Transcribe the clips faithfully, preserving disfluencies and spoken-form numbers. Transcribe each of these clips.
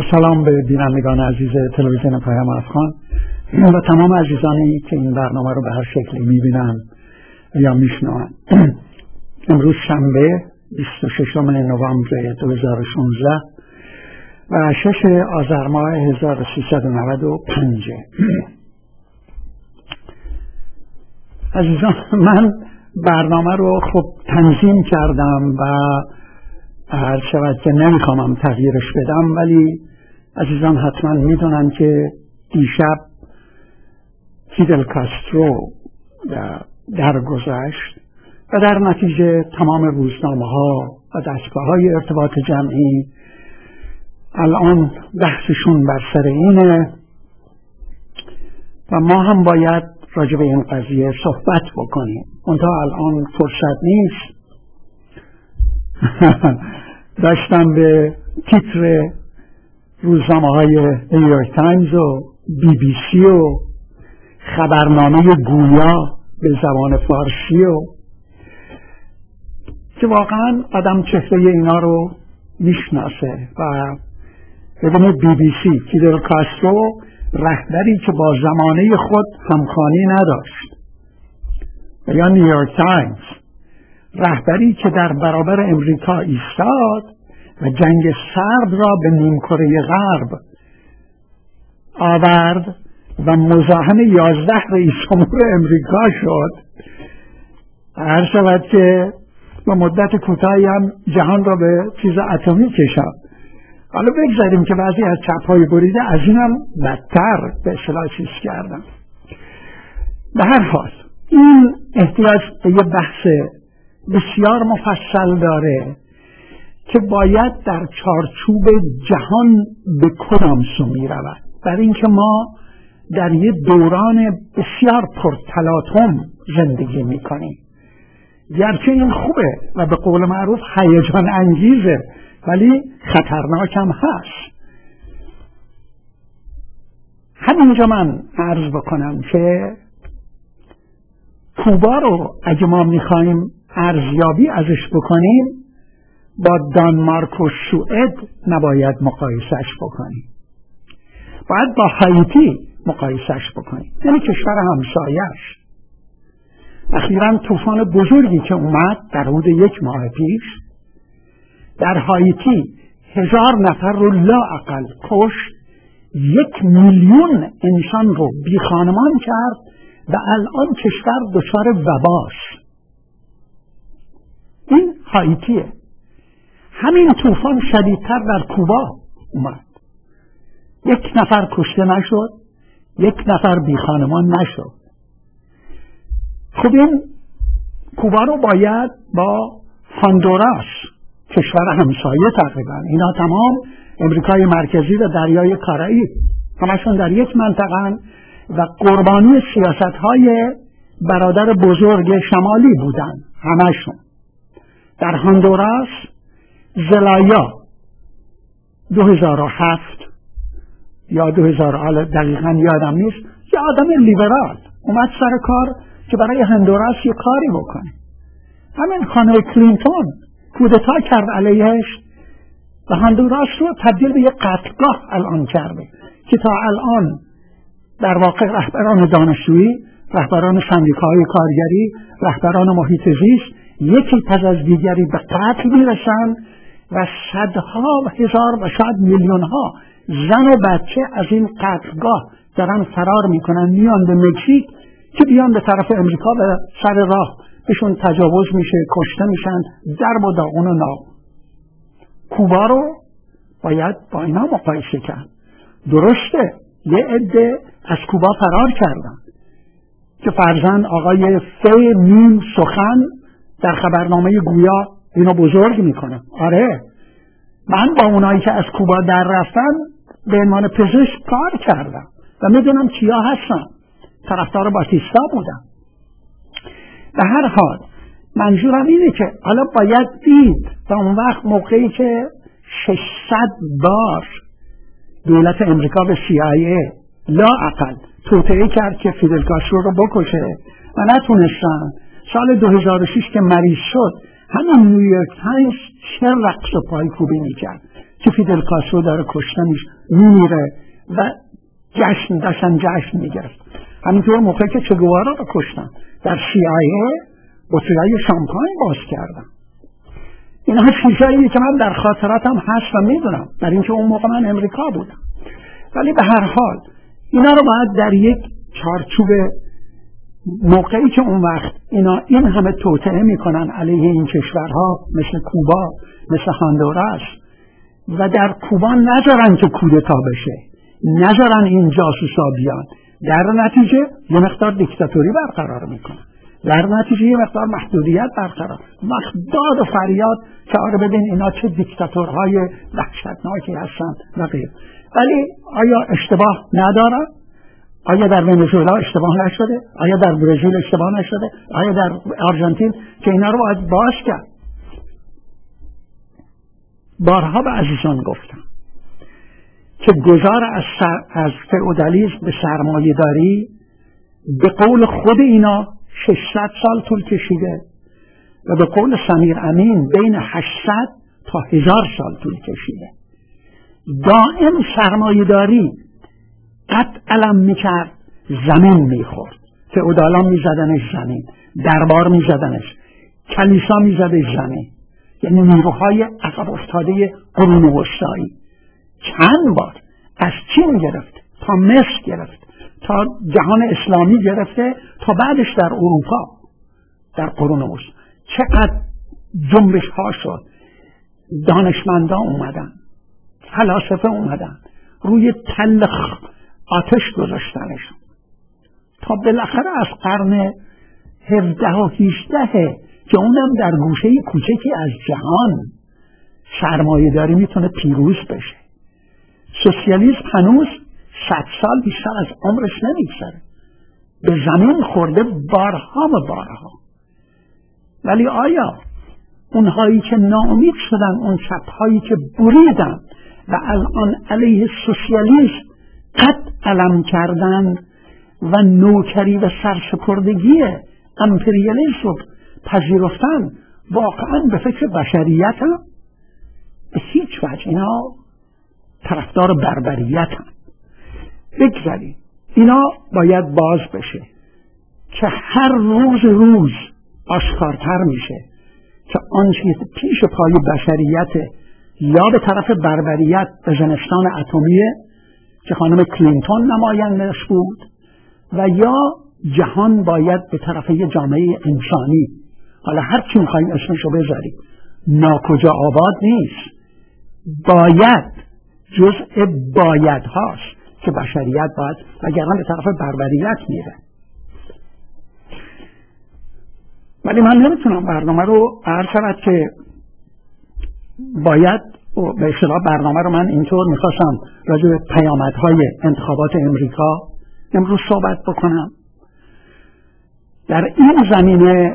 سلام به بینندگان عزیز تلویزیون پیام افغان و تمام عزیزانی که این برنامه رو به هر شکلی میبینن یا میشنون. امروز شنبه بیست و ششم نوامبر دو هزار و شانزده و شش آذر ماه هزار و سیصد و نود و پنج. عزیزان، من برنامه رو خب تنظیم کردم و هر شود که نمیخوام تغییرش بدم، ولی عزیزان حتما میدونن که دیشب فیدل کاسترو درگذشت و در نتیجه تمام روزنامه ها و دستگاه های ارتباط جمعی الان بحثشون بر سر اینه و ما هم باید راجع به این قضیه صحبت بکنیم. منتها الان فرصت نیست. داشتم به تیتر روزنامه های نیویورک تایمز و بی بی سی و خبرنامه گویا به زبان فارسی و که واقعا آدم چهره اینا رو میشناسه و ببینید بی بی سی فیدل کاسترو رهبری که با زمانه خود همخوانی نداشت، یا نیویورک تایمز رهبری که در برابر امریکا ایستاد و جنگ سرد را به نیمکره غرب آورد و مزاحم یازده رئیس جمهور امریکا شد. هر شود که با مدت کوتاهی هم جهان را به چیز اتمی کشاند. حالا بگذاریم که بعضی از چپ‌های بریده از این هم بدتر به اصطلاح چیز کردن. به هر حال این احتیاج به یه بحث بسیار مفصل داره که باید در چارچوب جهان به کدام سو می رود، برای اینکه ما در یه دوران بسیار پرتلاطم زندگی می کنیم. گرچه این خوبه و به قول معروف هیجان انگیزه، ولی خطرناک هم هست. همینجا من عرض بکنم که کوبا رو اگه ما میخوایم ارزیابی ازش بکنیم با دانمارک و سوئد نباید مقایسش بکنیم، باید با هایتی مقایسش بکنیم، یعنی کشور همسایش. اخیراً طوفان بزرگی که اومد در حدود یک ماه پیش در هایتی هزار نفر رو لااقل کشت، یک میلیون انسان رو بی خانمان کرد و الان کشور دچار وباست. این هایتیه. همین طوفان شدیدتر در کوبا اومد، یک نفر کشته نشد، یک نفر بی خانمان نشد. خب این کوبا رو باید با هندوراس، کشور همسایه تقریبا، اینا تمام امریکای مرکزی و دریای کارائیب، همشون در یک منطقه و قربانی سیاست‌های برادر بزرگ شمالی بودن همشون. در هندوراس زلایا دو هزار و هفت یا دو هزار دقیقا یادم نیست، یه آدم لیبرال اومد سر کار که برای هندوراس یه کاری بکنه. همین خانم کلینتون کودتا کرد علیهش و هندوراس رو تبدیل به یه قتلگاه الان کرده که تا الان در واقع رهبران دانشجویی، رهبران سندیکاهای کارگری، رهبران محیط زیست یکی پس از دیگری به قتل میرسن و صدها و هزار و شاید میلیون ها زن و بچه از این قتلگاه دارن فرار میکنن، میان به مکزیک که بیان به طرف امریکا و سر راه بهشون تجاوز میشه، کشته میشن، درب و داغون و ناب. کوبا رو باید با اینا مقایسه کرد. درسته یه عده از کوبا فرار کردن که فرزند آقای فی میم سخن در خبرنامه گویا اینو بزرگ میکنه. آره، من با اونایی که از کوبا در رفتن به عنوان پزشک کار کردم و میدونم کیا هستن، طرفدار باتیستا بودم. به هر حال منظورم اینه که حالا باید دید و اون وقت موقعی که ششصد بار دولت امریکا به سی آی ای لااقل توطئه کرد که فیدل کاسترو رو بکشه و نتونستن، سال دو هزار و شش که مریض شد همین نیویورک تایمز چه رقص و پایکوبی میکرد. که فیدل کاسترو داره کشتنش میمیره و جشن داشتن جشن میگرفت. همینطور موقعی که چه گوارا رو کشتن در سی آی ای بطریای شامپاین باز کردن. اینا چیزاییه که من در خاطراتم هست و میدونم، در اینکه اون موقع من امریکا بودم. ولی به هر حال اینا رو باید در یک چارچوب، موقعی که اون وقت اینا این همه توطئه میکنن علیه این کشورها مثل کوبا، مثل هاندوراس، و در کوبا نذارن که کودتا بشه، نذارن این جاسوسا بیان، در نتیجه یه مقدار دیکتاتوری برقرار میکنن، در نتیجه یه مقدار محدودیت برقرار، وقت داد و فریاد که آره ببین اینا چه دیکتاتورهای وحشتناکی هستن و غیر. ولی آیا اشتباه ندارن؟ آیا در ونزوئلا اشتباه نشده؟ آیا در برزیل اشتباه نشده؟ آیا در آرژانتین؟ که اینا رو باید باز کرد. بارها به عزیزان گفتم که گذار از, از فئودالیسم به سرمایه داری به قول خود اینا ششصد سال طول کشیده و به قول سمیر امین بین هشتصد تا هزار سال طول کشیده. دائم سرمایه داری قط علم میکرد، زمین میخورد، فئودالان میزدنش زمین، دربار میزدنش، کلیسا میزدش زمین، یعنی نیروهای عقب افتاده قرون وسطایی چند بار از چین گرفت تا مصر گرفت تا جهان اسلامی گرفته تا بعدش در اروپا در قرون وسطا چقدر جنبش ها شد، دانشمندان اومدن، فلاسفه اومدن، روی تل آتش گذاشتنشون تا بالاخره از قرن هفده و هجده که اونم در گوشه کوچکی از جهان سرمایه داری میتونه پیروز بشه. سوسیالیسم هنوز صد سال بیشتر از عمرش نمیگذره، به زمین خورده بارها و بارها. ولی آیا اونهایی که ناامید شدن، اون چپهایی که بریدن و الان علیه سوسیالیسم قد علم کردن و نوکری و سرسپردگی امپریالیسم رو پذیرفتن، واقعا به فکر بشریت هم؟ به هیچ وجه. اینا طرفدار بربریت هم. بگذاریم اینا باید باز بشه که هر روز روز آشکارتر میشه که آنچه پیش پای بشریت یا به طرف بربریت به زمستان اتمیه که خانم کلینتون نمایندش بود، و یا جهان باید به طرف یه جامعه انسانی، حالا هر چی میخواییم اسمشو بذاریم، ناکجا آباد نیست، باید جزء باید هاست که بشریت باید، وگرنه به طرف بربریت میره. ولی من نمیتونم برنامه رو عرض شود که باید به اصطلاح برنامه رو من اینطور میخواستم راجع به پیامدهای انتخابات امریکا امروز صحبت بکنم. در این زمینه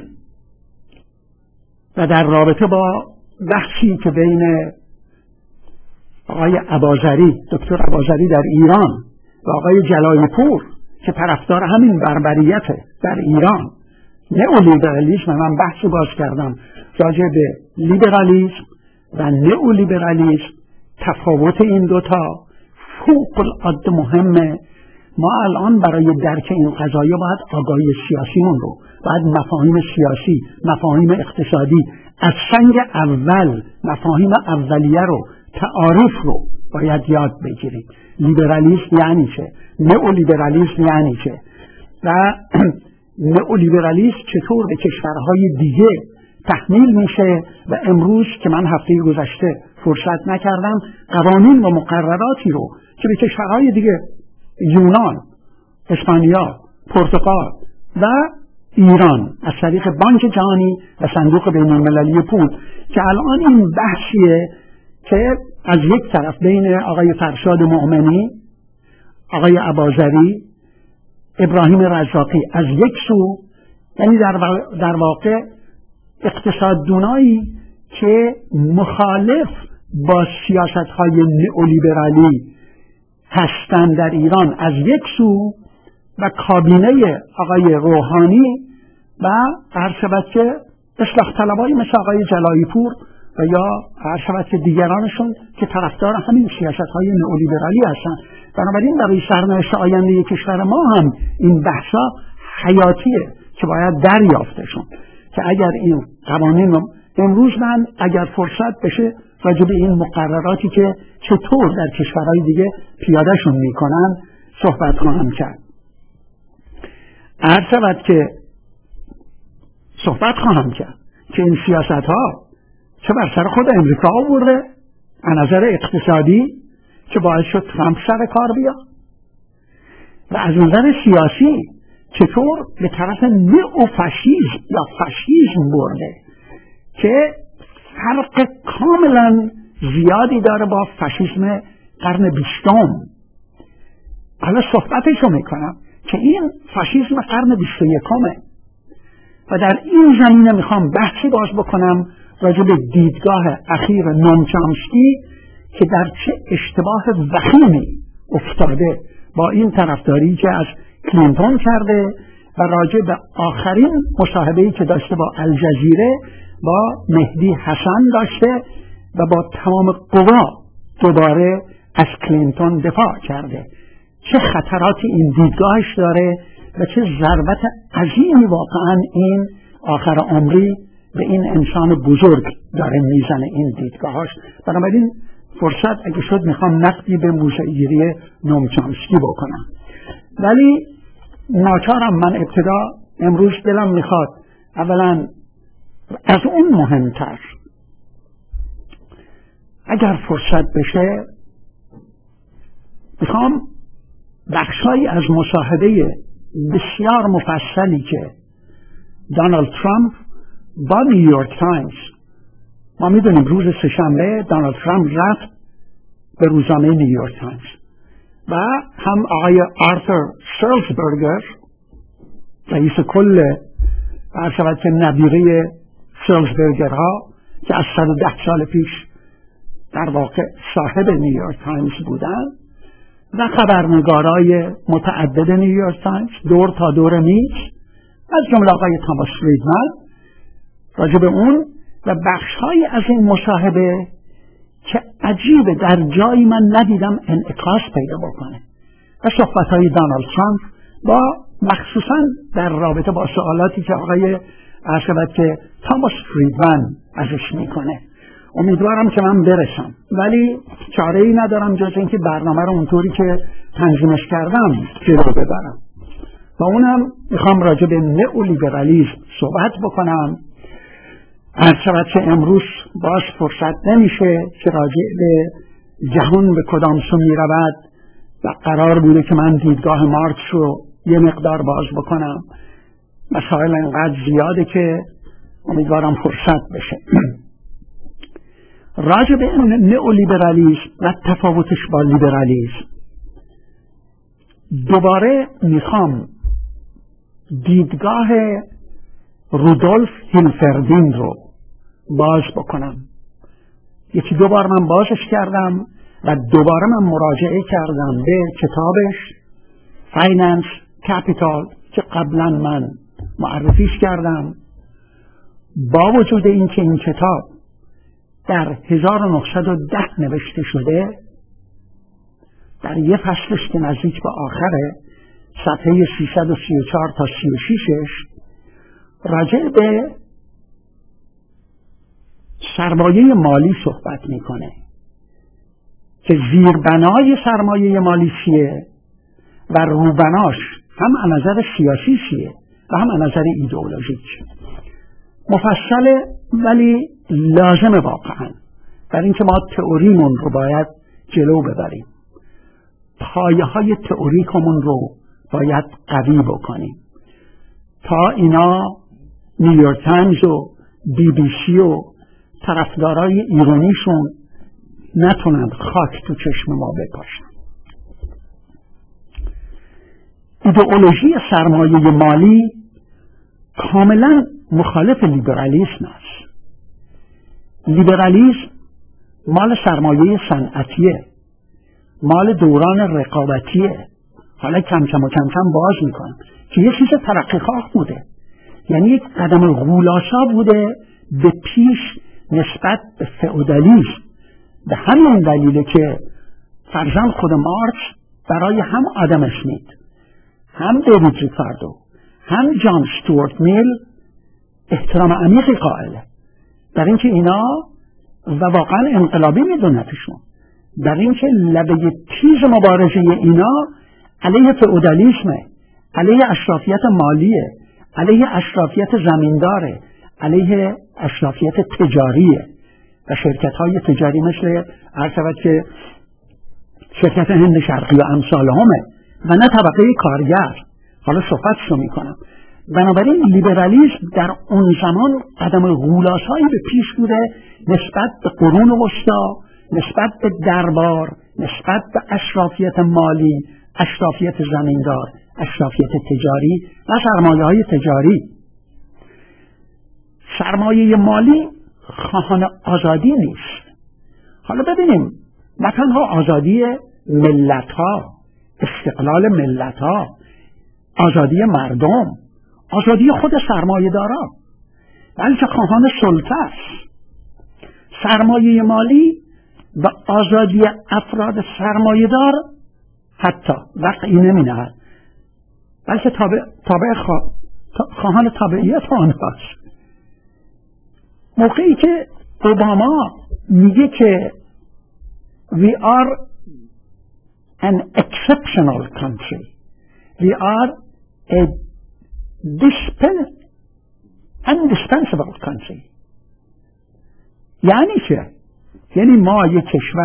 و در رابطه با بحثی که بین آقای اباظری، دکتر اباظری در ایران و آقای جلایی پور که طرفدار همین بربریت در ایران، نئولیبرالیسم، من بحثی باز کردم راجع به لیبرالیسم و نئولیبرالیسم، تفاوت این دوتا فوق العاده مهمه. ما الان برای درک این قضایا باید آگاهی سیاسیمون رو، باید مفاهیم سیاسی، مفاهیم اقتصادی از سنگ اول، مفاهیم اولیه رو، تعاریف رو باید یاد بگیریم. لیبرالیسم یعنی چه؟ نئولیبرالیسم یعنی چه؟ و نئولیبرالیسم چطور به کشورهای دیگه تحمیل میشه و امروز که من هفته گذشته فرصت نکردم قوانین و مقرراتی رو که به کشورهای دیگه، یونان، اسپانیا، پرتغال و ایران از طریق بانک جهانی و صندوق بین المللی پول، که الان این بحثیه که از یک طرف بین آقای فرشاد مؤمنی، آقای اباظری، ابراهیم رزاقی از یک سو، یعنی در, در واقع اقتصاددونایی که مخالف با سیاست‌های نئولیبرالی هستند در ایران از یک سو، و کابینه آقای روحانی و هر شبت که اصلاح طلبایی مثل آقای جلایی پور و یا هر شود که دیگرانشون که طرفدار همین سیاست‌های نئولیبرالی هستن. بنابراین برای سرنوشت آینده کشور ما هم این بحثا حیاتیه که باید دریافتشون، که اگر این قوانین رو امروز من اگر فرصت بشه راجع به این مقرراتی که چطور در کشورهای دیگه پیادهشون میکنن صحبت خواهم کرد. عرض شود که صحبت خواهم کرد که این سیاست ها چه بر سر خود امریکا آورده از نظر اقتصادی که باعث شد ترامپ سر کار بیاد، و از نظر سیاسی چطور به طرف نئوفاشیسم یا فاشیسم برده که فرق کاملا زیادی داره با فاشیسم قرن بیستم. حالا صحبتشو میکنم که این فاشیسم قرن بیست و یکمه و در این زمینه میخوام بحثی باز بکنم راجع به دیدگاه اخیر نوم چامسکی که در چه اشتباه وخیمی افتاده با این طرفداری که از کلینتون کرده و راجع به آخرین مصاحبه‌ای که داشته با الجزیره با مهدی حسن داشته و با تمام قوا دوباره از کلینتون دفاع کرده. چه خطراتی این دیدگاهش داره و چه ضربت عظیمی واقعا این آخر عمری به این انسان بزرگ داره میزنه این دیدگاهاش. بنابراین فرصت اگه شد میخوام نقدی به موشه‌گیری نوم چامسکی بکنم، ولی ناچارم من ابتدا امروز دلم میخواد اولا از اون مهمتر اگر فرصت بشه میخوام بخشایی از مصاحبه بسیار مفصلی که دونالد ترامپ با نیویورک تایمز، ما میدونیم روز سه‌شنبه دونالد ترامپ رفت به روزنامه نیویورک تایمز و هم آقای آرثر سلزبرگر رئیس کل برشود که نبیره سلزبرگرها که از صد و ده سال پیش در واقع صاحب نیویورک تایمز بودن و خبرنگارای متعدد نیویورک تایمز دور تا دور میز از جمله آقای تاماس فریدمن راجع به اون و بخش‌های از این مصاحبه که عجیبه در جایی من ندیدم انعکاس پیدا بکنه و صحبت‌های دونالد ترامپ با مخصوصاً در رابطه با سوالاتی که آقای عرشبت که تاماس فریدمن ازش میکنه. امیدوارم که من برسم، ولی چاره‌ای ندارم جز اینکه برنامه رو اونطوری که تنظیمش کردم جلو ببرم و اونم میخوام راجع به نئولیبرالیسم صحبت بکنم. عرشبت که امروز باز فرصت نمیشه که راجع به جهان به کدام سو میرود و قرار بوده که من دیدگاه مارکس رو یه مقدار باز بکنم. مسائل انقدر زیاده که امیدوارم فرصت بشه. راجع به نئولیبرالیسم و تفاوتش با لیبرالیسم دوباره میخوام دیدگاه رودولف هیلفردین رو باز بکنم. یکی دو بار من بازش کردم و دوباره من مراجعه کردم به کتابش فایننس کپیتال که قبلا من معرفیش کردم. با وجود اینکه این کتاب در هزار و نهصد و ده نوشته شده، در یه فصلش که نزدیک به آخره صفحه سیصد و سی و چهار تا سی و شش راجع به سرمایه مالی صحبت میکنه که زیربنای سرمایه مالی چیه و روبناش هم از نظر سیاسی چیه و هم از نظر ایدئولوژیک. مفصله ولی لازمه واقعا، برای اینکه ما تئوریمون رو باید جلو ببریم، پایه های تئوریکمون رو باید قوی بکنیم تا اینا نیویورک تایمز و بی بی سی و طرفدارای ایرانیشون نتونند خاک تو چشم ما بپاشن. ایدئولوژی سرمایه مالی کاملا مخالف لیبرالیسم است. لیبرالیسم مال سرمایه صنعتیه، مال دوران رقابتیه. حالا کم کم و کم کم باز میکنم که یه چیز ترقیخواه بوده، یعنی یک قدم غولاسا بوده به پیش نسبت به فئودالیسم به همین دلیله که فرزند خود مارکس برای هم آدم اسمیت، هم دیوید ریکاردو، هم جان استوارت میل احترام عمیقی قائله، در اینکه اینا و واقعا انقلابی میدونتشون، در اینکه لبه تیز مبارزه اینا علیه فئودالیسمه، علیه اشرافیت مالیه، علیه اشرافیت زمینداره، علیه اشرافیت تجاریه و شرکت های تجاری مثل عرض شود که شرکت هند شرقی و امثال همه و نه طبقه کارگر. حالا صحبتش رو میکنم. بنابراین لیبرالیسم در اون زمان قدم غولاسایی به پیش بوده نسبت به قرون وسطا، نسبت به دربار، نسبت به اشرافیت مالی، اشرافیت زمیندار، اشرافیت تجاری و سرمایه های تجاری. سرمایه مالی خواهان آزادی نیست. حالا ببینیم نه تنها آزادی ملت ها، استقلال ملت ها، آزادی مردم، آزادی خود سرمایه دارا، بلکه خواهان سلطه است. سرمایه مالی و آزادی افراد سرمایه دار حتی وقعی نمی نهد، بلکه تابع, تابع خوا... خواهان تابعیت آنهاست. موقعی که اوباما میگه که we are an exceptional country, we are a indispensable country، یعنی چه؟ یعنی ما یک کشور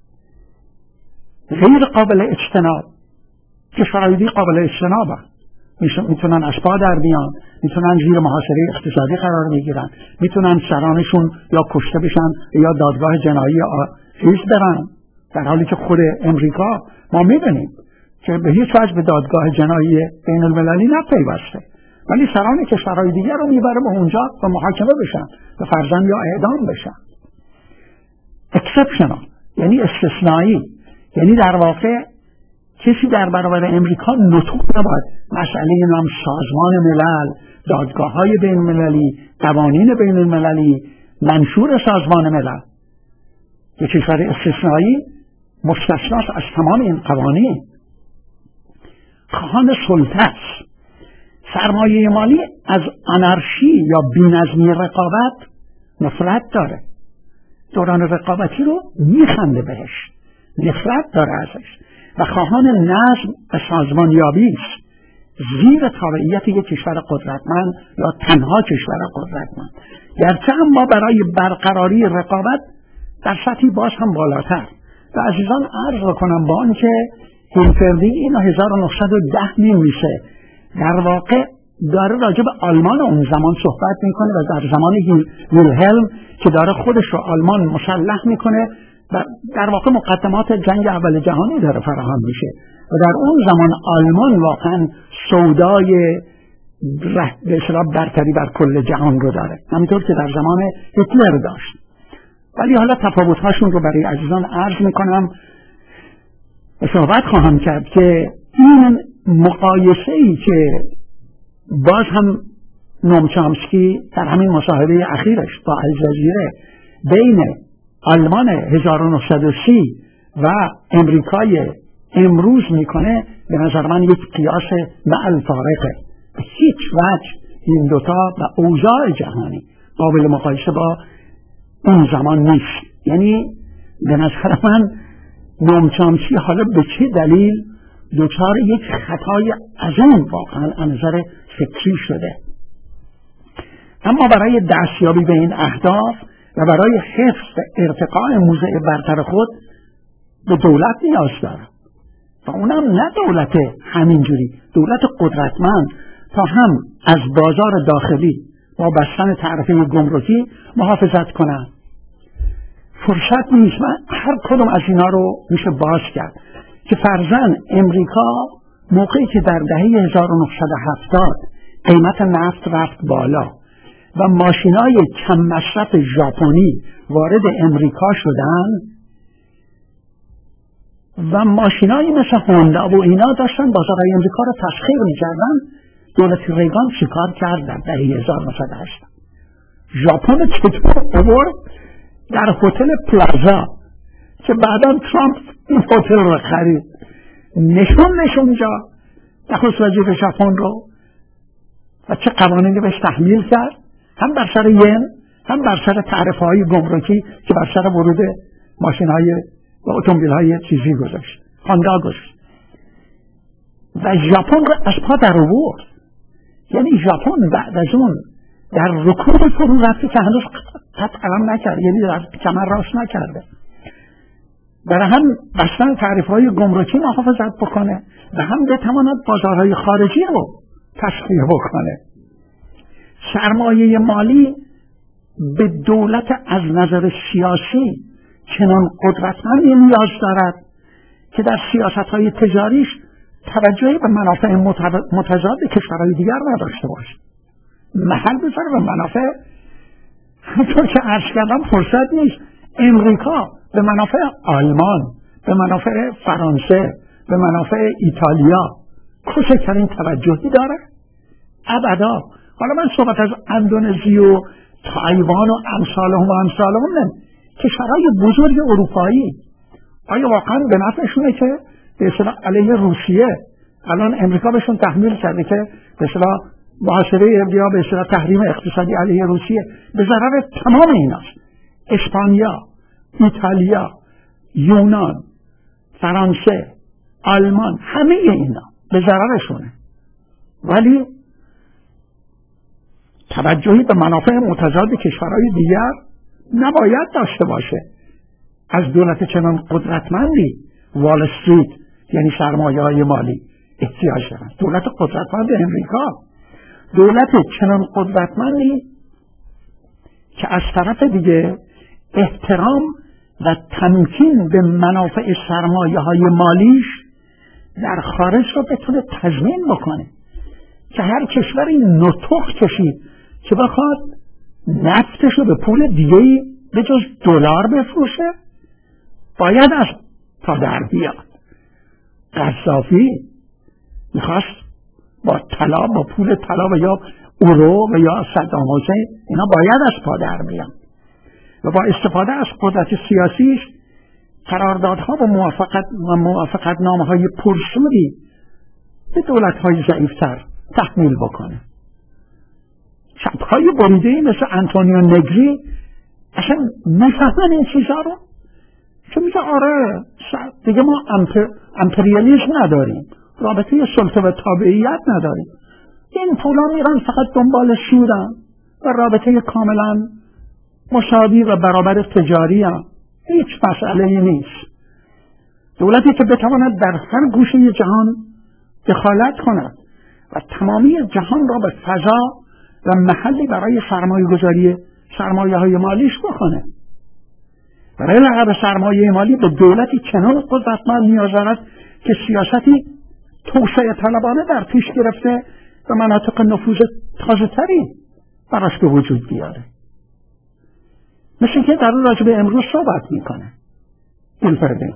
غیر قابل اجتناب، کشورهای دیگه قابل اجتنابه، میتونن از پا در بیان، میتونن زیر محاصره اقتصادی قرار بگیرن، میتونن سرانشون یا کشته بشن یا دادگاه جنایی چیز برن، در حالی که خود امریکا ما میدونیم که به هیچ وجه به دادگاه جنایی بین المللی نپیوسته، ولی سران کشورهای دیگر رو میبره به اونجا و محاکمه بشن و فرزند یا اعدام بشن. exceptional یعنی استثنایی، یعنی در واقع کسی در برابر امریکا نطق نباید. مسئله نام سازمان ملل، دادگاه های بین المللی، قوانین بین المللی، منشور سازمان ملل، یک کشور استثنایی مستثناست از تمام این قوانین. خواهان سلطه است. سرمایه مالی از آنارشی یا بی‌نظمی رقابت نفرت داره، دوران رقابتی رو میخنده بهش، نفرت داره ازش و خواهان نظم و سازمانیابی است زیر تابعیت یک کشور قدرتمند یا تنها کشور قدرتمند، گرچه اما برای برقراری رقابت در سطحی باز هم بالاتر. و عزیزان عرض کنم با آنکه هیلفردی اینو هزار و نهصد و ده میمیسه، در واقع داره راجع به آلمان اون زمان صحبت میکنه و در زمان ویلهلم که داره خودش رو آلمان مسلح میکنه و در واقع مقدمات جنگ اول جهانی داره فراهم میشه و در اون زمان آلمان واقعا سودای به اصطلاح برتری بر کل جهان رو داره، همینطور که در زمان هیتلر داشت. ولی حالا تفاوت‌هاشون رو برای عزیزان عرض میکنم و صحبت خواهم کرد که این مقایسه‌ای که باز هم نوم چامسکی در همین مصاحبه اخیرش با الجزیره بین آلمان هزار و نهصد و سی و امریکای امروز میکنه، به نظر من یک قیاس معل فارقه. به هیچ وجه این دوتا و اوضاع جهانی قابل مقایسه با اون زمان نیست. یعنی به نظر من نوم چامسکی حالا به چه دلیل دوچار یک خطای عظیم واقعا از نظر فکری شده، اما برای دستیابی به این اهداف و برای حفظ ارتقاء موضع برتر خود به دولت نیاز داره و اونم نه دولت همینجوری، دولت قدرتمند تا هم از بازار داخلی با بستن تعرفه گمرکی محافظت کنند. فرصت نیست، من هر کدوم از اینا رو میشه باز کرد که فرضاً امریکا موقعی که در دهه هزار و نهصد و هفتاد قیمت نفت رفت بالا و ماشینای کم مصرف ژاپنی وارد امریکا شدن و ماشینایی مثل هوندا و اینا داشتن بازارهای امریکا رو تسخیر میکردن، دولت ریگان چیکار کرد در دهه هزار و نهصد و هشتاد؟ ژاپن چطور آورد در هتل پلازا که بعدا ترامپ این هتل رو خرید، نشون نشون جا نخست وزیر ژاپن رو و چه قوانینی بهش تحمیل کرد، هم بر سر ین، هم بر سر تعرفه های گمرکی که بر سر ورود ماشین های و اتومبیل های چیزی گذاشت، هاندا گذاشت و ژاپن رو از پا در آورد. یعنی ژاپن بعد از اون در رکود فرو رفته که هنوز قد قلم نکرد، یعنی در کمر راست نکرده، برای هم بستن تعریف های گمرکی محافظت بکنه و هم بتواند بازارهای خارجی رو تشویق بکنه. سرمایه مالی به دولت از نظر سیاسی چنان قدرتمندی نیاز دارد که در سیاست های تجاریش توجهی به منافع متضاد کشورهای دیگر نداشته باشه، محل بذاره به منافع، همطور که عرض کردم فرصت نیست، امریکا به منافع آلمان، به منافع فرانسه، به منافع ایتالیا کوچکترین توجهی داره؟ ابدا. حالا من صحبت از اندونزی و تایوان و امثالهم و امثالهم نه، کشورهای بزرگ اروپایی آیا واقعا به نفعشونه که به اصطلاح علیه روسیه الان امریکا بهشون تحمیل کرده که به اصطلاح محاصره یا به اصطلاح تحریم اقتصادی علیه روسیه به ضرر تمام ایناست؟ اسپانیا، ایتالیا، یونان، فرانسه، آلمان، همه اینا به ضررشونه، ولی توجهی به منافع متضاد کشورهای دیگر نباید داشته باشه. از دولت چنان قدرتمندی وال استریت یعنی سرمایه های مالی احتیاج دارند. دولت قدرتمند امریکا، دولت چنان قدرتمندی که از طرف دیگه احترام و تمکین به منافع سرمایه های مالیش در خارج رو بتونه تضمین بکنه که هر کشوری نطق کشید که بخواد نفتش رو به پول دیگه‌ای به جز دلار بفروشه باید از پا در بیاد. قذافی میخواست با طلا، با پول طلا و یا اورو و یا صدام حسین، اینا باید از پا در بیان و با استفاده از قدرت سیاسیش قراردادها و موافقت و موافقت نامه های پرسودی به دولت های ضعیفتر تحمیل بکنه. چپ های بریده‌ای مثل انتونیو نگری اصلا نفهمن این چیزا رو، که میگه آره دیگه ما امپر... امپریالیسم نداریم، رابطه سلطه و تابعیت نداریم، این پولا میرن فقط دنبال شورن و رابطه کاملا مساوی و برابر تجاری هم. هیچ مسئله نیست. دولتی که بتواند در هر گوشه جهان دخالت کند و تمامی جهان را به فضا و محلی برای سرمایه گذاری سرمایه های مالیش بکنه. برای لقب سرمایه مالی به دولتی چنان قدرتمند نیاز دارد که سیاستی توسعه طلبانه در پیش گرفته و مناطق نفوذ تازه تری براش به وجود بیاره. مثل که در اون راجع به امروز صحبت میکنه ایلفردین.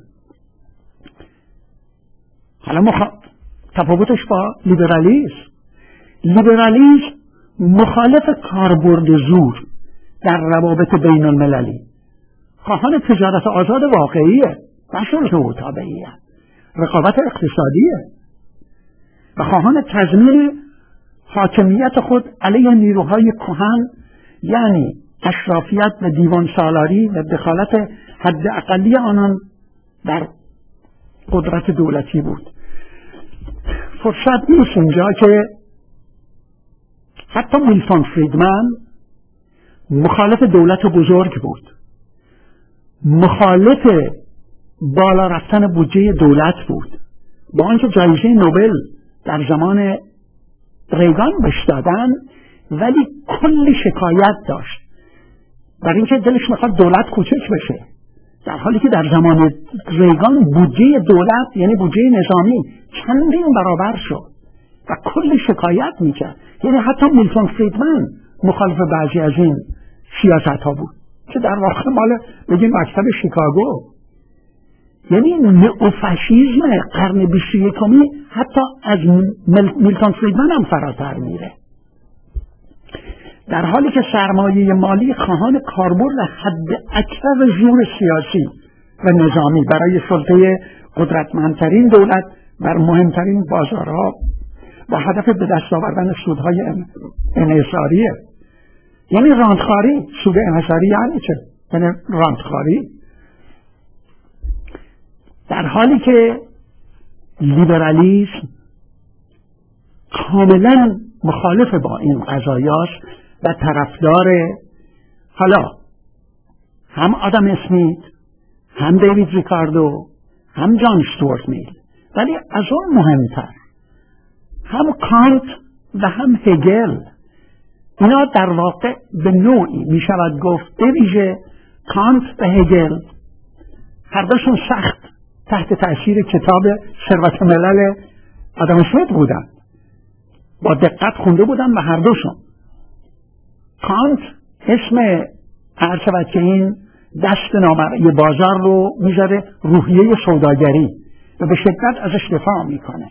حالا مخ... تفاوتش با لیبرالیسم، لیبرالیسم مخالف کاربرد زور در روابط بین المللی، خواهان تجارت آزاد واقعیه و شرط و تابعیه، رقابت اقتصادیه و خواهان تضمین حاکمیت خود علیه نیروهای کهن، یعنی اشرافیت و دیوان سالاری و دخالت حد اقلی آنان در قدرت دولتی بود. فرصت نیست اینجا که حتی میلتون فریدمن مخالف دولت بزرگ بود، مخالف بالا رفتن بودجه دولت بود، با آنکه جایزه نوبل در زمان ریگان بهش دادن ولی کلی شکایت داشت برای اینکه دلش میخواد دولت کوچک بشه، در حالی که در زمان ریگان بودجه دولت یعنی بودجه نظامی چندین برابر شد و کلی شکایت میکرد. یعنی حتی میلتون فریدمن مخالف بعضی از این سیاست ها بود که در واقع مال بگیم مکتب شیکاگو. یعنی نئوفاشیسم قرن بیست و یکمی حتی از میلتون فریدمن هم فراتر میره. در حالی که سرمایه مالی خواهان کاربرد حد اکثر زور سیاسی و نظامی برای سلطه قدرتمندترین دولت بر مهمترین بازارها با هدف به دست آوردن سودهای انحصاریه. یعنی راندخاری. سود انحصاری یعنی چه؟ یعنی راندخاری. در حالی که لیبرالیسم کاملا مخالف با این قضایاست و طرفدار، حالا هم آدم اسمیت، هم دیوید ریکاردو، هم جان استوارت میل، ولی از اون مهمتر هم کانت و هم هگل، اینا در واقع به نوعی می شود گفت به ویژه کانت و هگل هر دوشون سخت تحت تأثیر کتاب ثروت ملل آدم اسمیت بودن، با دقت خونده بودن و هر دوشون. کانت اسم عرض شود که این دست نامرئی بازار رو میذاره روحیه سوداگری و به شدت ازش دفاع میکنه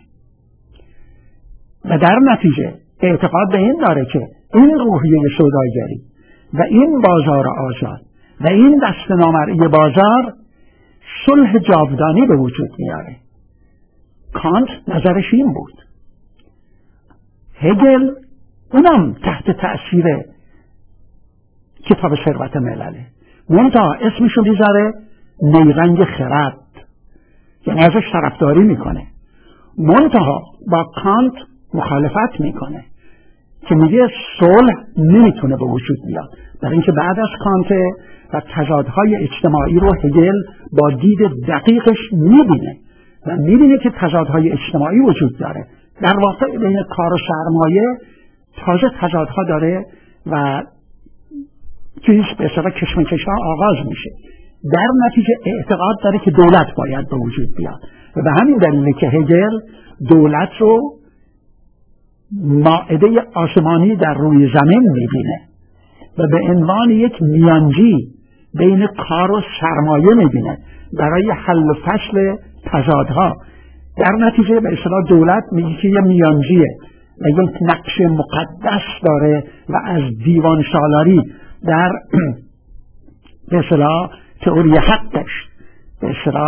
و در نتیجه اعتقاد به این داره که این روحیه سوداگری و این بازار آزاد و این دست نامرئی بازار صلح جاودانی به وجود میاره. کانت نظرش این بود. هگل اونم تحت تأثیر کتاب ثروت ملله، منتها اسمشو میذاره نیرنگ خرد، یعنی ازش طرفداری میکنه، منتها با کانت مخالفت میکنه که میگه صلح نمیتونه به وجود بیاد، در اینکه بعد از کانت و تضادهای اجتماعی رو هگل با دید دقیقش میبینه و میبینه که تضادهای اجتماعی وجود داره. در واقع بین کار و سرمایه تازه تضادها داره و چیز به اصطلاح کشمکش ها آغاز میشه. در نتیجه اعتقاد داره که دولت باید به وجود بیاد و به همین دلیله که هگل دولت رو مائده آسمانی در روی زمین میبینه و به عنوان یک میانجی بین کار و سرمایه میبینه برای حل و فصل تضادها. در نتیجه به اصطلاح دولت میگه که یه میانجیه و یک نقش مقدس داره و از دیوان سالاری در به اصطلاح تئوری حقش به اصطلاح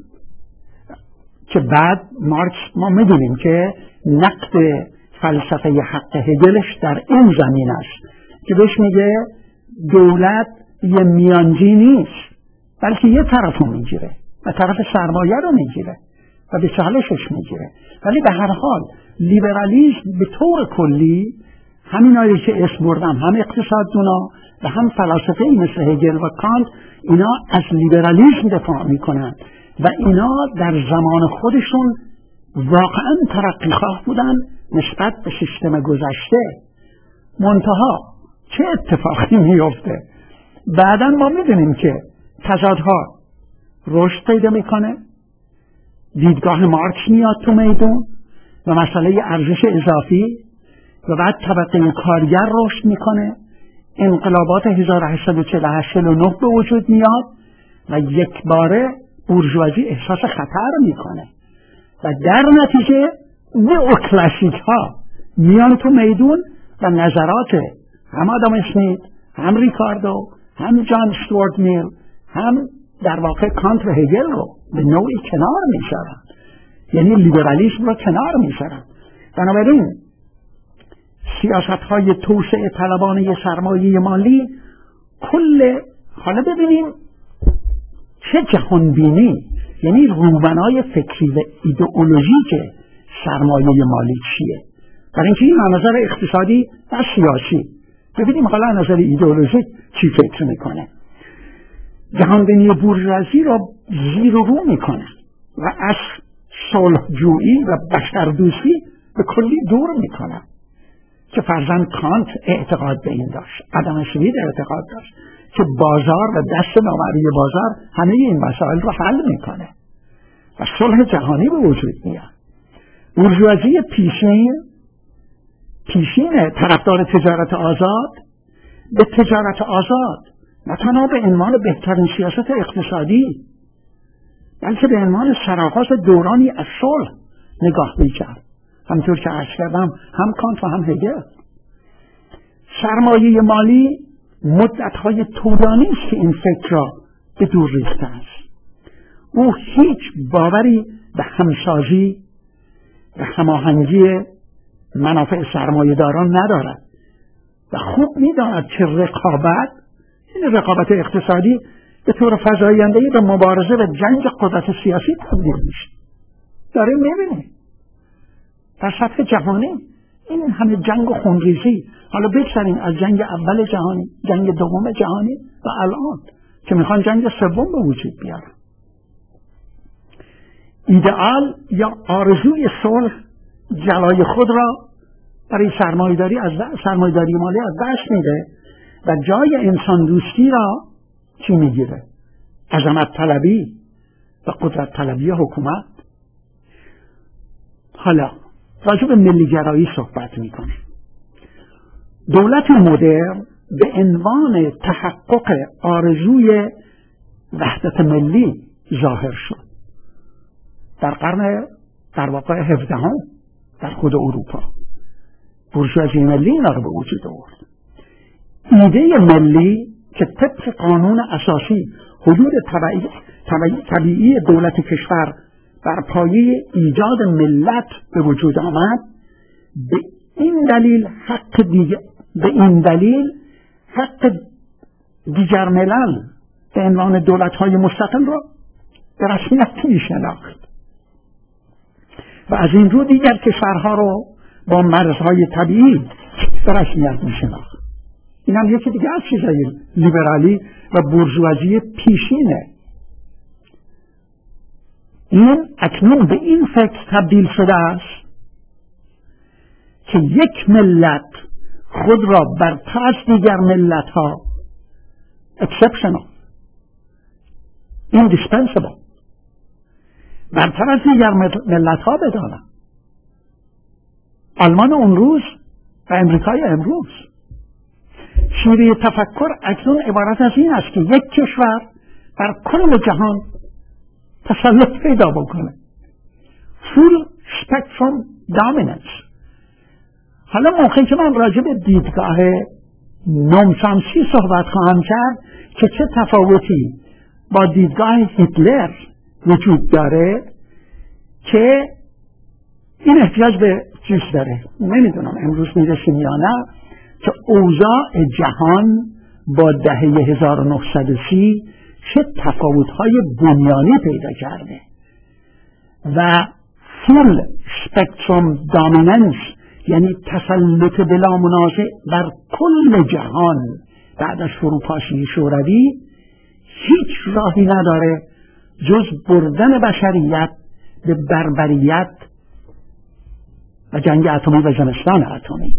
که بعد مارکس ما میدونیم که نقد فلسفه حق هگلش در این زمین است که بهش میگه دولت یه میانجی نیست بلکه یه طرف رو میگیره و طرف سرمایه رو میگیره و به چالشش میگیره. ولی به هر حال لیبرالیسم به طور کلی همین هایی که اسم بردم، هم اقتصاددونا و هم فلاسفه مثل هگل و کانت، اینا از لیبرالیسم دفاع میکنن و اینا در زمان خودشون واقعا ترقیخواه بودن نسبت به سیستم گذشته. منتها چه اتفاقی میفته؟ بعداً ما میدونیم که تضادها رشد پیدا میکنه، دیدگاه مارکس میاد تو میدون و مسئله ارزش اضافی و بعد طبقه کارگر رشد میکنه، انقلابات هزار و هشتصد و چهل و هشت چهل و نه به وجود میاد و یک باره بورژوازی احساس خطر میکنه و در نتیجه نئوکلاسیک ها میان تو میدون و نظرات هم آدم اسمیت، هم ریکاردو، هم جان استوارت میل، هم در واقع کانت و هگل رو به نوعی کنار میذارن، یعنی لیبرالیسم رو کنار میذارن. بنابراین سیاست های توسعه طلبانه سرمایه مالی کل، حالا ببینیم چه جهانبینی، یعنی روبنای فکری و ایدئولوژیک سرمایه مالی چیه؟ برای اینکه این نظر اقتصادی و سیاسی، ببینیم حالا نظر ایدئولوژیک چی فکر میکنه. جهانبینی بورژوازی را زیر و رو میکنه و از صلحجویی و بشردوستی به کلی دور میکنه که فرزند کانت اعتقاد به این داشت، آدم اسمیت اعتقاد داشت که بازار و دست نامرئی بازار همه این مسائل رو حل میکنه و صلح جهانی به وجود میاد. بورژوازی پیشین پیشین طرفدار تجارت آزاد به تجارت آزاد نه تنها به عنوان بهترین سیاست اقتصادی بلکه به عنوان سرآغاز دورانی از صلح نگاه میکرد. همطور که عرض کردم هم کانت و هم هگل. سرمایه مالی مدت‌های طولانی است که این فکر را به دور ریخته است. او هیچ باوری به همسازی و هماهنگی منافع سرمایه‌داران ندارد و خوب می‌داند که رقابت، این رقابت اقتصادی، به طور فزاینده‌ای به مبارزه و جنگ قدرت سیاسی تبدیل میشه. داره می‌بینه در سطح جهانی این همه جنگ و خونریزی، حالا بگذاریم از جنگ اول جهانی، جنگ دوم جهانی و الان که میخوان جنگ سوم به وجود بیارن. ایدئال یا آرزوی صلح جلای خود را برای سرمایه‌داری از سرمایه‌داری مالی از دست میده و جای انسان دوستی را چی میگیره؟ عظمت طلبی و قدرت طلبی حکومت. حالا راجع به ملیگرایی صحبت میکنه. دولت مدرن به عنوان تحقق آرزوی وحدت ملی ظاهر شد در قرن در واقع هفدهم در خود اروپا. بورژوازی ملی اینا رو به وجود آورد. ایده ملی که طبق قانون اساسی حدود طبیعی, طبیعی, طبیعی دولت کشور بر پایه ایجاد ملت به وجود آمد، به این دلیل حق دیگر به این دلیل حق دیگر ملل به عنوان دولت‌های مستقل را به رسمیت می‌شناخت و از این رو دیگر کشورها رو با مرزهای طبیعی به رسمیت می‌شناخت. این هم یکی دیگه از چیزای لیبرالی و بورژوازی پیشینه. این اکنون به این فکر تبدیل شده است که یک ملت خود را برتر از دیگر ملت ها exceptional indispensable برتر از دیگر ملت ها بدانند. آلمان اون روز و امریکای امروز. شیوه تفکر اکنون عبارت از این است که یک کشور بر کل جهان تسلط پیدا بکنه. full spectrum dominance. حالا موقعی که من راجع به دیدگاه نوم‌چامسکی صحبت خواهم کرد که چه تفاوتی با دیدگاه هیتلر وجود داره که این احتیاج به چیز داره، نمیدونم امروز میرسیم یا نه، که اوضاع جهان با دهه هزار و نهصد و سی چه تفاوت‌های بنیانی پیدا کرده و full spectrum dominance یعنی تسلط بلا منازع بر کل جهان بعد از فروپاشی شوروی هیچ راهی نداره جز بردن بشریت به بربریت و جنگ اتمی و زمستان اتمی.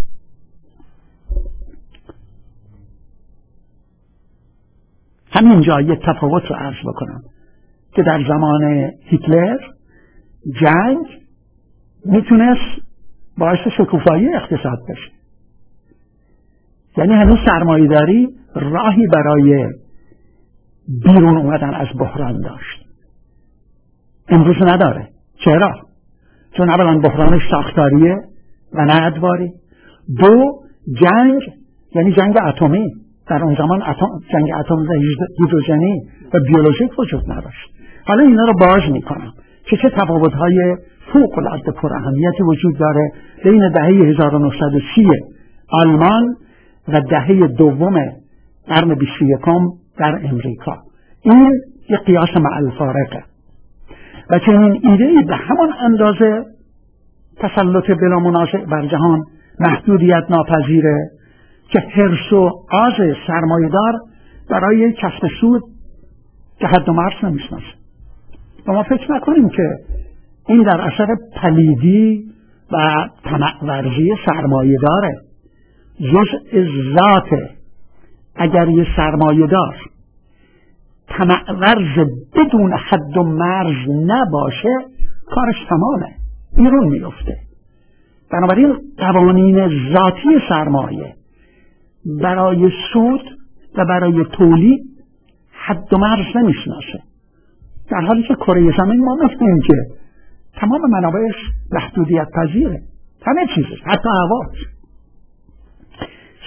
همینجا یک تفاوت رو عرض بکنم که در زمان هیتلر جنگ میتونست باعث شکوفایی اقتصاد بشه، یعنی هنوز سرمایه‌داری راهی برای بیرون اومدن از بحران داشت. امروز نداره. چرا؟ چون اولا بحرانش ساختاریه و نه ادواری. دو، جنگ یعنی جنگ اتمی. در اون زمان اتم، جنگ اتمی و هیدروژنی و بیولوژیک وجود نداشت. حالا اینا رو باز میکنم که چه تفاوت‌های فوق‌العاده پر اهمیتی وجود داره بین دهه هزار و نهصد و سی آلمان و دهه دوم قرن بیست و یکم در امریکا. این یک قیاس مع الفارقه و چنین ایده‌ای به همان اندازه تسلط بلا منازع بر جهان محدودیت ناپذیره که حرص و آز سرمایه‌دار برای کسب سود که حد و مرز نمی‌شناسه. و ما فکر نکنیم که این در اثر پلیدی و طمع ورزی سرمایه داره. جزء ذاته. اگر یه سرمایه دار طمع ورز بدون حد و مرز نباشه کارش تمامه، بیرون میفته. بنابراین قوانین ذاتی سرمایه برای سود و برای تولید حد و مرز نمیشناسه، در حالی که کره زمین ما می‌بینیم که تمام منابعش محدودیت پذیره، همه چیزش، حتی هواش.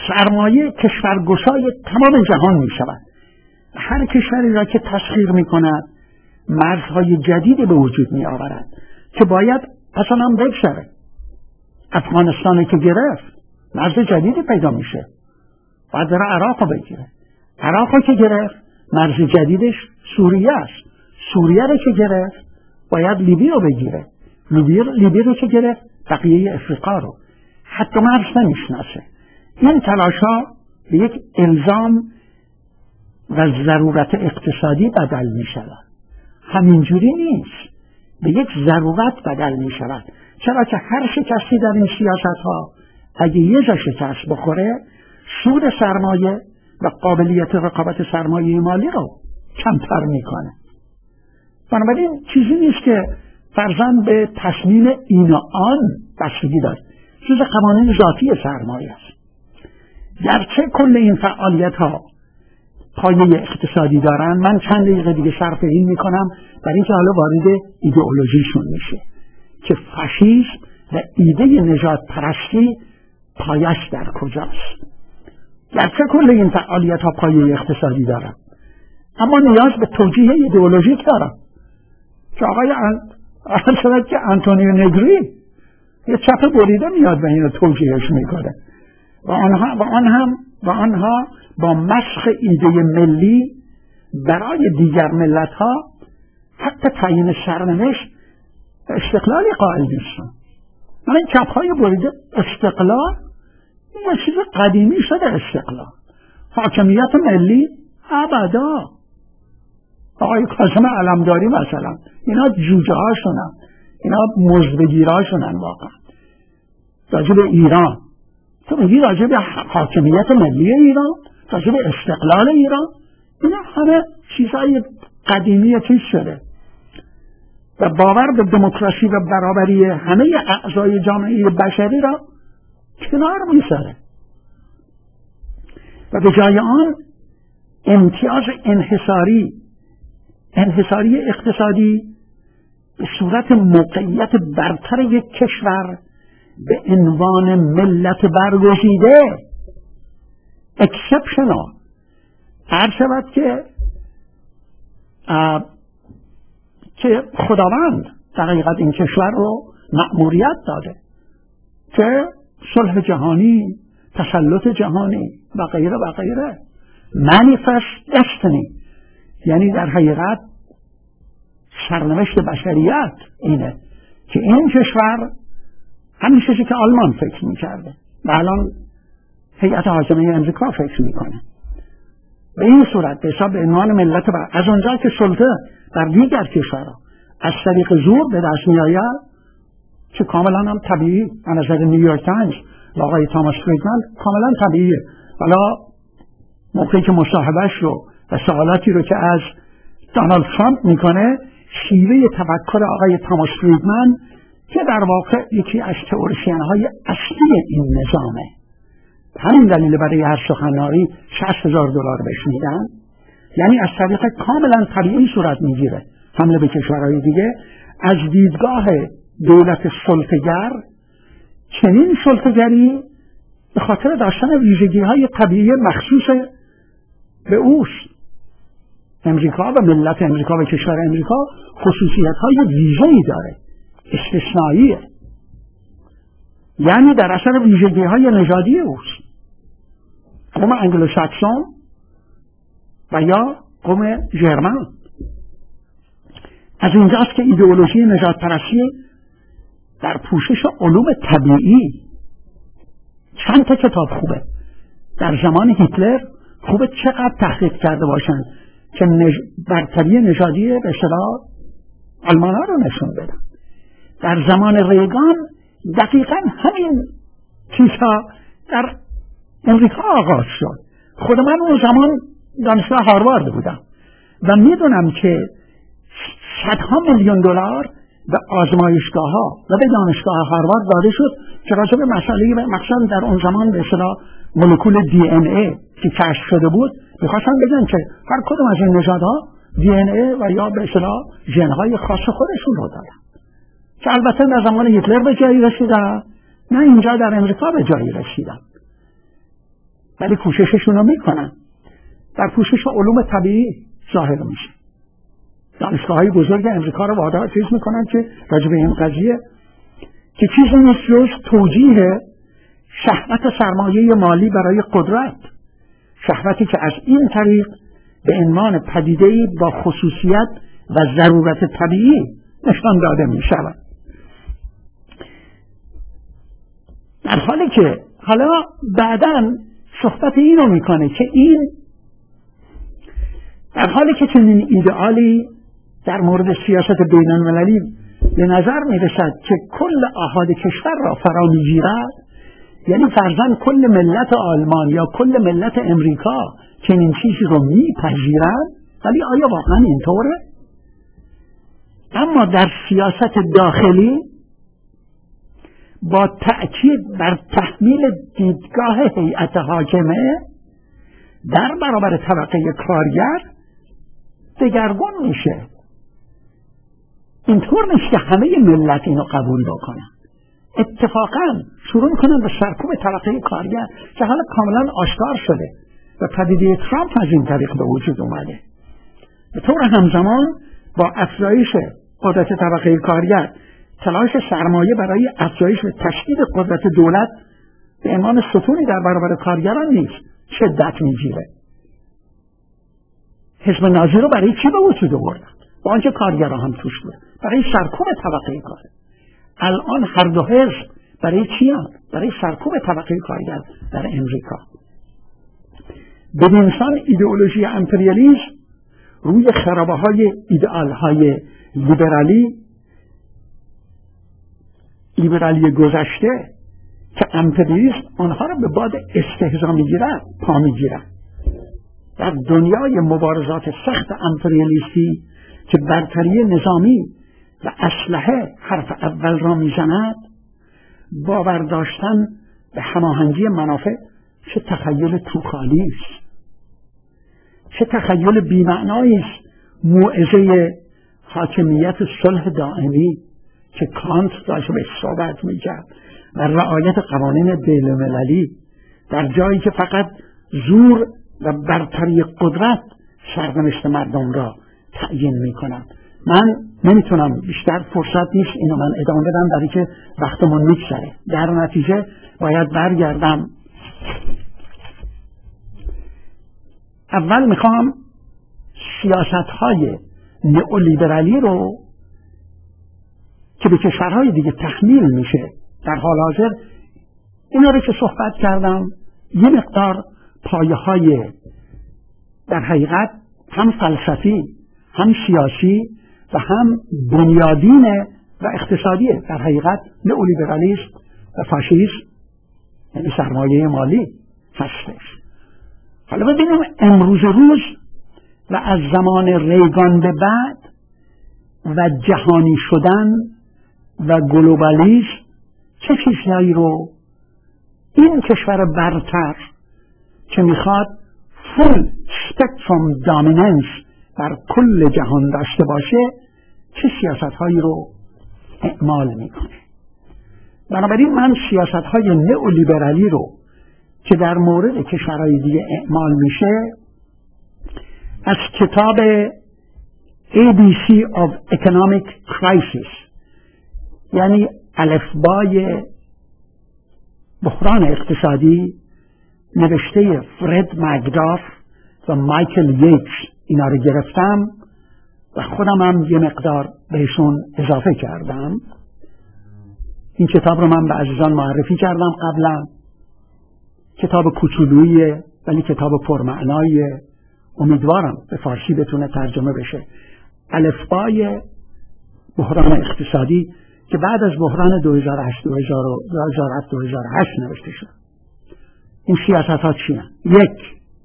سرمایه کشورگشای تمام جهان می شود. هر کشوری را که تسخیر می کند مرزهای جدیدی به وجود می آورد که باید اصلا هم بگذره. افغانستانی که گرفت مرز جدیدی پیدا میشه، باید بره عراق رو بگیره. عراق رو که گرفت مرز جدیدش سوریه است. سوریه رو که گرفت باید لیبی رو بگیره. لیبی, لیبی رو که گرفت بقیه افریقا رو. حتی مرز نمیشناسه. این تلاش ها به یک الزام و ضرورت اقتصادی بدل می شود. همینجوری نیست، به یک ضرورت بدل می شود. چرا که هر شکستی در این سیاست ها اگه یه جا شکست بخوره سود سرمایه و قابلیت رقابت سرمایه مالی رو کمتر میکنه. بنابراین چیزی نیست که فرضاً به تصمیم این و آن بستگی داره. چیز قوانین ذاتی سرمایه است. گرچه کل این فعالیت ها پایه اقتصادی دارن، من چند دقیقه دیگه صرف این میکنم برای اینکه حالا وارد ایدئولوژیشون میشه که فاشیسم و ایده نژاد پرستی پایش در کجاست. گرچه کل این فعالیت ها پایه اقتصادی دارن اما نیاز به توجیه ایدئولوژیک دارن که آقای اصلا که آنتونیو نگری یه چپ بریده میاد و اینو توجیهش میکنه و آنها و آن هم و آنها با مسخ ایده ملی برای دیگر ملت ها حتی تعیین سرنوشت استقلالی قائل نیستن. من این چپ های بریده استقلال یه چیز قدیمی شده. استقلال حاکمیت ملی ابدا. آقای کاظم علمداری مثلا اینا جوجه هاشونن، اینا مزدگیر هاشونن. واقعا راجب ایران تو میگی راجب حاکمیت ملی ایران، راجب استقلال ایران، اینا همه چیزهای قدیمی چیز شده و باور به دموکراسی و برابری همه اعضای جامعه بشری را کنار می‌ذاره و به جای آن امتیاز انحصاری انحصاری اقتصادی به صورت موقعیت برتر یک کشور به عنوان ملت برگزیده اکسپشنال هر شود که که خداوند در حقیقت این کشور رو مأموریت داده که صلح جهانی، تسلط جهانی و غیره و غیره. manifest destiny یعنی در حقیقت سرنوشت بشریت اینه که این کشور همین چیزی که آلمان فکر میکرده و الان هیئت حاکمه امریکا فکر میکنه به این صورت به حساب عنوان ملت بر از اونجا که سلطه در دیگر کشورها از طریق زور به دست میآید که کاملا هم طبیعی از نظر نیویورک تایمز و آقای تاماس فریدمن کاملا طبیعیه. حالا موقعی که مصاحبهش رو و سوالاتی رو که از دونالد ترامپ میکنه شیوه تفکر آقای تاماس فریدمن که در واقع یکی از تئوریسین های اصلی این نظامه، همین دلیل برای هر سخنرانی شصت هزار دلار بهش میدن، یعنی از طریق کاملا طبیعی صورت میگیره حمله به کشورهای دیگه. از دیدگاه دولت سلطه‌گر چنین سلطه‌گری به خاطر داشتن ویژگی های طبیعی مخصوص به اوست. امریکا و ملت امریکا و کشور امریکا خصوصیت های ویژه‌ای داره، استثنائیه، یعنی در اثر ویژگی های نژادی اوست. قوم انگلوساکسون و یا قوم ژرمن. از اینجاست که ایدئولوژی نژاد پرستی در پوشش علوم طبیعی چند تا کتاب خوبه در زمان هیتلر خوبه چقدر تحقیق کرده باشن که نج... برتری نژادی به اصطلاح آلمان ها رو نشون بدن. در زمان ریگان دقیقاً همین چیزها در امریکا آغاز شد. خود من اون زمان دانشگاه هاروارد بودم و میدونم که صدها میلیون دلار به آزمایشگاه ها و به دانشگاه هاروارد داده شد که راجع به مسئله مخصوصا در اون زمان به اصطلاح مولکول دی ان ای که کشف شده بود میخواستن بگن که هر کدوم از این نژادها دی ان ای و یا به اصطلاح ژن های خاص خودشون رو دارن که البته در زمان هیتلر به جایی رسیدن، نه اینجا در امریکا به جایی رسیدن. ولی کوشششون رو میکنن. در پوشش علوم طبیعی ظاهر میشه. دانشگاه های بزرگ امریکا رو وادار چیز میکنن که راجع به این قضیه که چیزی نیست جز توجیه شهوت سرمایه مالی برای قدرت، شهوتی که از این طریق به عنوان پدیده‌ای با خصوصیت و ضرورت طبیعی نشان داده می شود. در حالی که حالا بعداً صحبت این رو میکنه که این در حالی که چنین ایدئالی در مورد سیاست بین المللی به نظر می رسد که کل آحاد کشور را فرا می گیرد، یعنی فرضاً کل ملت آلمان یا کل ملت امریکا چنین چیزی رو می پذیرند، ولی آیا واقعا اینطوره؟ اما در سیاست داخلی با تأکید بر تحمیل دیدگاه هیئت حاکمه در برابر طبقه کارگر دگرگون میشه. اینطور نیست که همه ملت اینو قبول بکنن، اتفاقا شروع میکنن به سرکوب طبقه کارگر که حالا کاملا آشکار شده و پدیده ترامپ از این طریق به وجود اومده. به طور همزمان با افزایش قدرت طبقه کارگر، تلاش سرمایه برای افزایش و تشدید قدرت دولت به عنوان ستونی در برابر کارگران نیست شدت میگیره. حزب نازی رو برای چی به وجود آوردن؟ با آنکه کارگران هم توش بود، برای سرکوب طبقه کار. الان هر دو حزب برای چی هم؟ برای سرکوب طبقه کارگر در امریکا. بدین سان ایدئولوژی امپریالیسم روی خرابه های ایدئال های لیبرالی لیبرالی گذشته که امپریالیسم آنها را به باد استهزا میگیرد پا میگیرد. در دنیای مبارزات سخت امپریالیستی که برتری نظامی و اسلحه حرف اول را میزند، باور داشتن به هماهنگی منافع چه تخیل توخالی است، چه تخیل بی‌معنایی است. موعظه حاکمیت صلح دائمی که کانت راجع به صحبت می‌کرد و رعایت قوانین بین‌المللی، در جایی که فقط زور و برتری قدرت سرنوشت مردم را تعیین می‌کند. من نمیتونم، بیشتر فرصت نیست اینو من ادامه بدم برای که وقتمون میگذره. در نتیجه باید برگردم. اول میخوام سیاست‌های نئولیبرالی رو که به کشورهای دیگه تحمیل میشه در حال حاضر، اینا رو که صحبت کردم یه مقدار پایه‌های در حقیقت هم فلسفی هم سیاسی و هم بنیادین و اقتصادی در حقیقت نئولیبرالیسم و فاشیسم، یعنی سرمایه مالی هستش. حالا ببینیم امروز روز و از زمان ریگان به بعد و جهانی شدن و گلوبالیسم چه چیزهایی رو این کشور برتر که میخواد فول سپکتروم دامیننس بر کل جهان داشته باشه چه سیاست هایی رو اعمال میکنه. بنابراین من سیاست های نئولیبرالی رو که در مورد کشورهای دیگه اعمال میشه از کتاب ای بی سی of Economic Crisis، یعنی الفبای بحران اقتصادی، نوشته فرد مکداف و مایکل ییتس، اینا رو گرفتم و خودم هم یه مقدار بهشون اضافه کردم. این کتاب رو من به عزیزان معرفی کردم قبلا. کتاب کوچولوییه ولی کتاب پرمعناییه، امیدوارم به فارسی بتونه ترجمه بشه. الفبای بحران اقتصادی که بعد از بحران دو هزار و هشت دو هزار و هشت نوشته شد. این سیاست ها چی هستند؟ یک،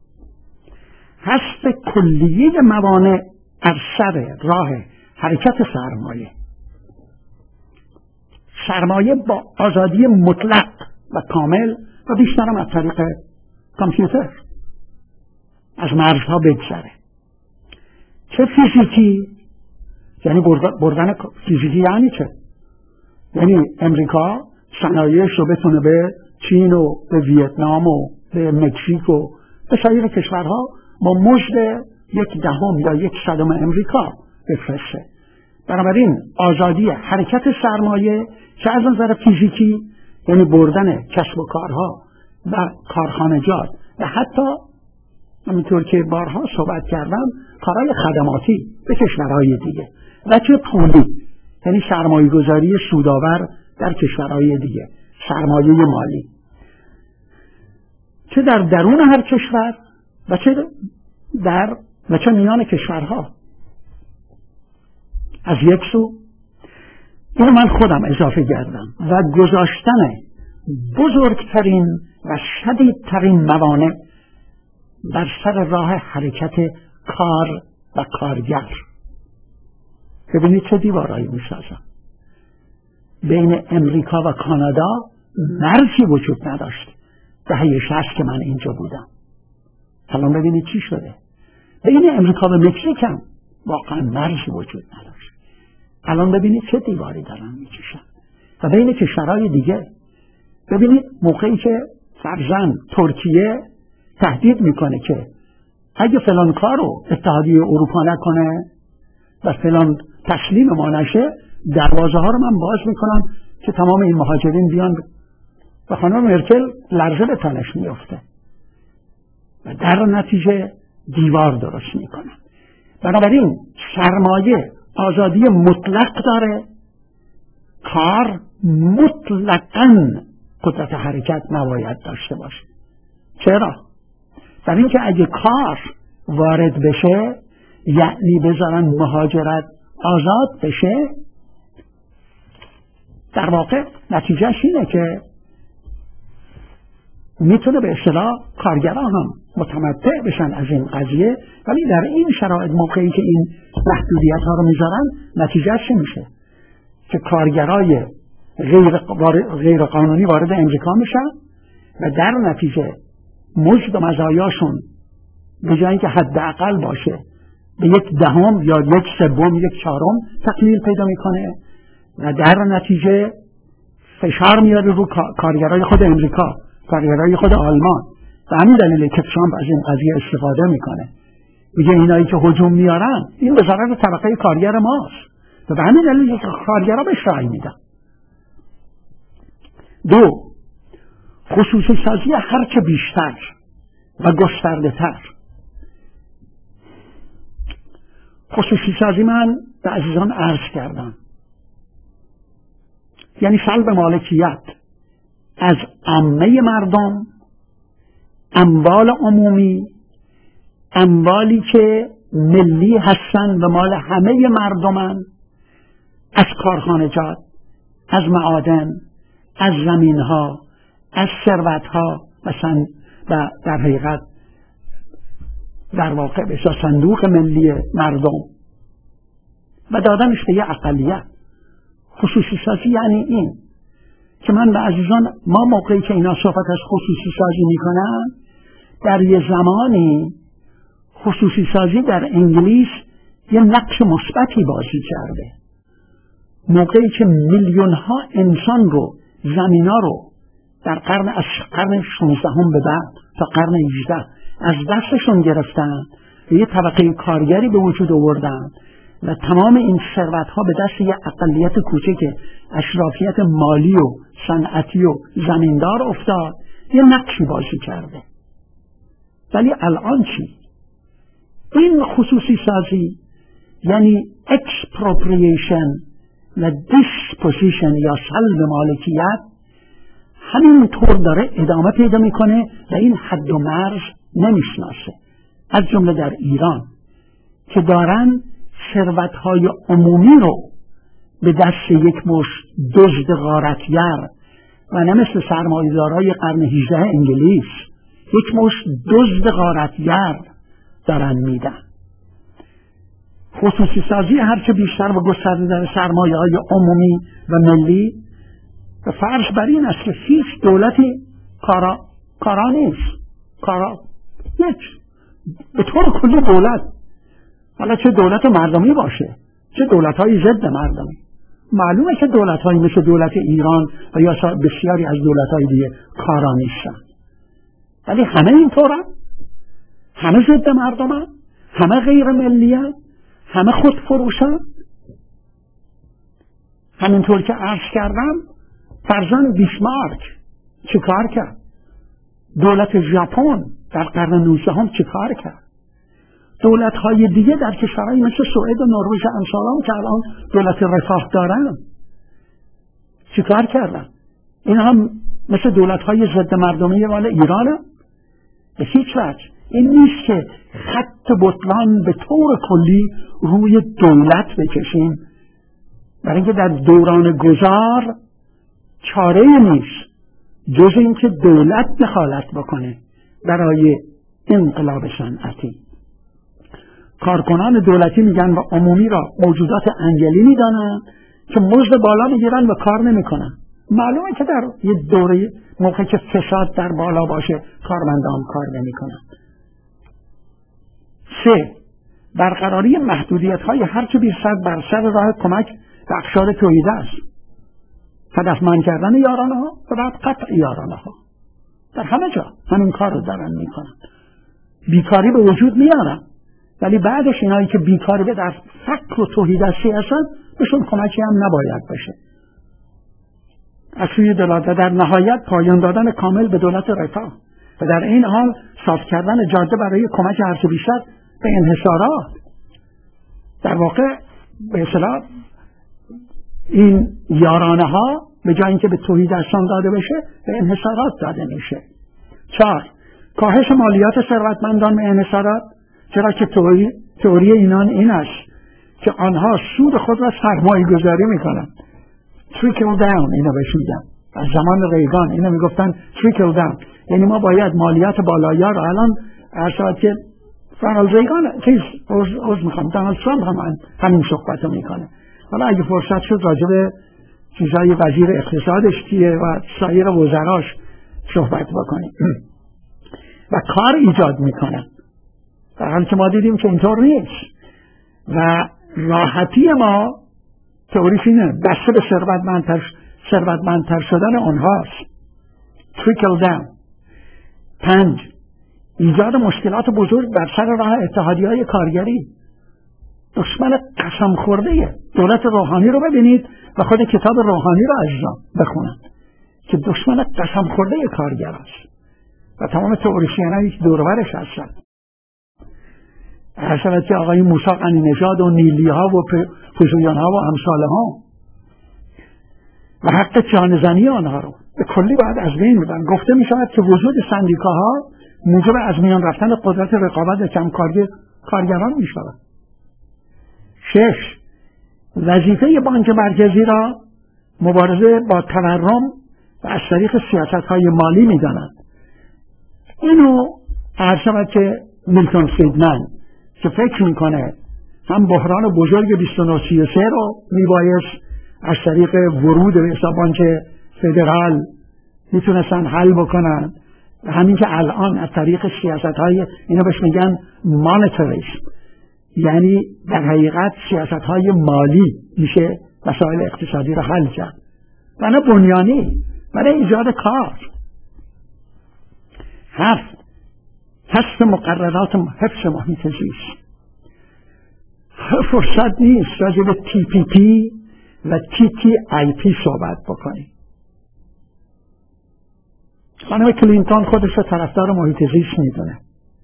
حذف کلیه موانع از سر راه حرکت سرمایه. سرمایه با آزادی مطلق و کامل و بیشترم از طریق کامپیوتر از مرزها بگذره. چه فیزیکی، یعنی بردن فیزیکی یعنی چه؟ یعنی امریکا صنایعش رو بتونه به چین و به ویتنام و به مکزیک و به سایر کشورها با مزد یک دهم یا یک صدم امریکا بفرسته. بنابراین آزادی حرکت سرمایه که از نظر فیزیکی یعنی بردن کسب و کارها و کارخانجات و حتی همینطور که بارها صحبت کردم کارهای خدماتی به کشورهای دیگه و چه پولی یعنی سرمایه گذاری سودآور در کشورهای دیگه، سرمایه مالی چه در درون هر کشور و چه در و چه میان کشورها. از یک سو اینو من خودم اضافه کردم و گذاشتن بزرگترین و شدیدترین موانع بر سر راه حرکت کار و کارگر. ببینید چه دیوارایی میسازم. بین امریکا و کانادا مرزی وجود نداشت دهه شصت که من اینجا بودم. الان ببینید چی شده. بین امریکا و مکزیک هم واقعا مرزی وجود نداشت. الان ببینید چه دیواری دارن میکشن. و بین کشورهای دیگه ببینید موقعی که فرضاً ترکیه تهدید میکنه که اگه فلان کارو اتحادیه اروپا نکنه و فلان تسلیم ما نشه دروازه ها رو من باز میکنم که تمام این مهاجرین بیان و خانم مرکل لرزه به تنش میفته و در نتیجه دیوار درست میکنن. بنابراین سرمایه آزادی مطلق داره، کار مطلقاً قدرت حرکت نباید داشته باشه. چرا؟ در اینکه اگه کار وارد بشه یعنی بذارن مهاجرت آزاد بشه، در واقع نتیجهش اینه که میتونه به اصطلاح کارگران هم متمتع بشن از این قضیه، ولی در این شرایط موقعی که این محدودیت ها رو میذارن نتیجهش میشه که کارگرای غیر, غیر قانونی وارد امریکا میشن و در نتیجه مزد و مزایاشون به جای اینکه حداقل باشه به یک دهم یا یک سوم یک چهارم تقلیل پیدا میکنه و در نتیجه فشار میاره رو کارگرای خود امریکا، کارگرای خود آلمان. و همین دلیله که ترامپ از این قضیه استفاده میکنه، میگه اینایی که هجوم میارن این وزارت طبقه کارگر ماست و به همین دلیل که کارگرها بهش رأی میدن. دو، خصوصی سازی هرچه بیشتر و گسترده تر. خصوصی سازی من به عزیزان عرض کردم یعنی سلب مالکیت از عامه مردم، اموال عمومی، اموالی که ملی هستن و مال همه مردمن، از کارخانجات، از معادن، از زمینها، از ثروتها مثلا و در حقیقت در واقع به صندوق ملی مردم و دادنش به یه اقلیت. خصوصی سازی یعنی این که من به عزیزان ما موقعی که اینا صحبت از خصوصی سازی میکنن در یه زمانی خصوصی سازی در انگلیس یه نقش مثبتی بازی کرده. موقعی که میلیون ها انسان رو زمینا رو در قرن از قرن شانزدهم به بعد تا قرن هجدهم از دستشون گرفتن و یه طبقه کارگری به وجود آوردن و تمام این ثروت ها به دست یه اقلیت کوچک اشرافیت مالی و صنعتی و زمیندار افتاد، یه نقشی بازی کرده. ولی الان چی؟ این خصوصی سازی یعنی expropriation و disposition یا سلب مالکیت همینطور داره ادامه پیدا میکنه و این حد و مرز نمیشناسه. از جمله در ایران که دارن ثروت‌های عمومی رو به دست یک مش دزد غارتگر و نه مثل سرمایه‌دارای قرن هجدهم انگلیس یک مش دزد غارتگر دارن میدن. خصوصی سازی هرچه بیشتر و گسترده در سرمایه‌های عمومی و ملی و فرض بر این است که هیچ دولتی کارا کارا نیست. کارا یک به طور کلی دولت، حالا چه دولت مردمی باشه چه دولت‌های ضد مردمی، معلومه که دولت‌هایی مثل دولت ایران و یا بسیاری از دولت‌های دیگه کارا نیستن. ولی همه اینطورن، همه ضد مردمن، همه غیر ملی‌ان، همه خودفروشن. همینطور که عرض کردم فرزند بیسمارک چی کار کرد؟ دولت ژاپن در قرن نوزدهم چی کار کرد؟ دولت‌های دیگه در کشورهای مثل سوئد و نروژ و امثال که الان دولت رفاه دارن چی کار کردن؟ این هم مثل دولت‌های ضد مردمی مال ایرانه؟ به هیچ وجه. این نیست که خط بطلان به طور کلی روی دولت بکشیم، برای اینکه در دوران گذار چاره نیست جز اینکه دولت دخالت بکنه برای انقلاب صنعتی. کارکنان دولتی میگن و عمومی را موجودات انگلی میدانن که مزد بالا میگیرن و کار نمیکنن. معلومه که در یه دوره موقع که فساد در بالا باشه کارمندان کار نمیکنن. سه، برقراری محدودیت های هرچه بیشتر بر سر راه کمک به اقشار توحیده است. هدفمند کردن یارانه ها و بعد قطع یارانه ها. در همه جا همین کار رو دارن میکنن. بیکاری به وجود میارن، ولی بعدش اینایی که بیکاری به در فقر و توحیدستی هستن بهشون کمکی هم نباید بشه. از سوی دولت در نهایت پایان دادن کامل به دولت رفاه و در این حال صاف کردن جاده برای کمک هرچه بیشتر به انحصارات. در واقع به اصطلاح این یارانه ها به جای اینکه به توحیدستان داده بشه به انحصارات داده میشه. چهار، کاهش مالیات ثروتمندان به انحصارات، چرا که تئوری تئوری اینان این است که آنها سود خود را سرمایه گذاری میکنن. تریکل داون اینو بهش میگن. از زمان ریگان اینو میگفتن تریکل داون، یعنی ما باید مالیات بالایی رو الان ارشاد که رونالد ریگان چیز اوز میخوام دونالد ترامپ هم همین صحبت رو میکنه. حالا اگه فرصت شد راجع به چیزای وزیر اقتصادش کیه و سایر وزراش صحبت بکنیم. و کار ایجاد میکنن، در حالی که ما دیدیم که اینطور نیست و راحتی ما تئوریش اینه دسته به ثروتمندتر ثروتمندتر شدن اونهاست. تریکل داون. پنج، ایجاد مشکلات بزرگ بر سر راه اتحادیه‌های کارگری. دشمن قسم خورده دولت روحانی رو ببینید و خود کتاب روحانی رو عزیزان بخونند که دشمن قسم خورده کارگر است و تمام تئوریسینایی که دور و برش هستن. حسنت که آقای موسی قنی نژاد و نیلی ها و پوزویان ها و امثال ها و حق جانزنی آنها رو به کلی باید از بین میبرن. گفته می شود که وجود سندیکاها موجب از میان رفتن قدرت رقابت و کمکاری کارگران می شود. شش، وظیفه بانک مرکزی را مبارزه با تورم و از طریق سیاست های مالی می دانند. اینو عرض شود که میلتون فریدمن که فکر میکنه هم بحران بزرگ بیست و نه سی و سه رو میبایست از طریق ورود به بانک فدرال میتونستن حل بکنن و همین که الان از طریق سیاست های اینو بهش میگن مانیتریسم، یعنی در حقیقت سیاست های مالی میشه مسائل اقتصادی رو حل کرد و نه بنیانی برای ایجاد کار. هفت، حذف مقررات حفظ محیط زیست. فرصت نیست راجع به تی پی پی و تی تی آی پی صحبت بکنیم. خانم کلینتون خودش رو طرفدار محیط زیست میدونه.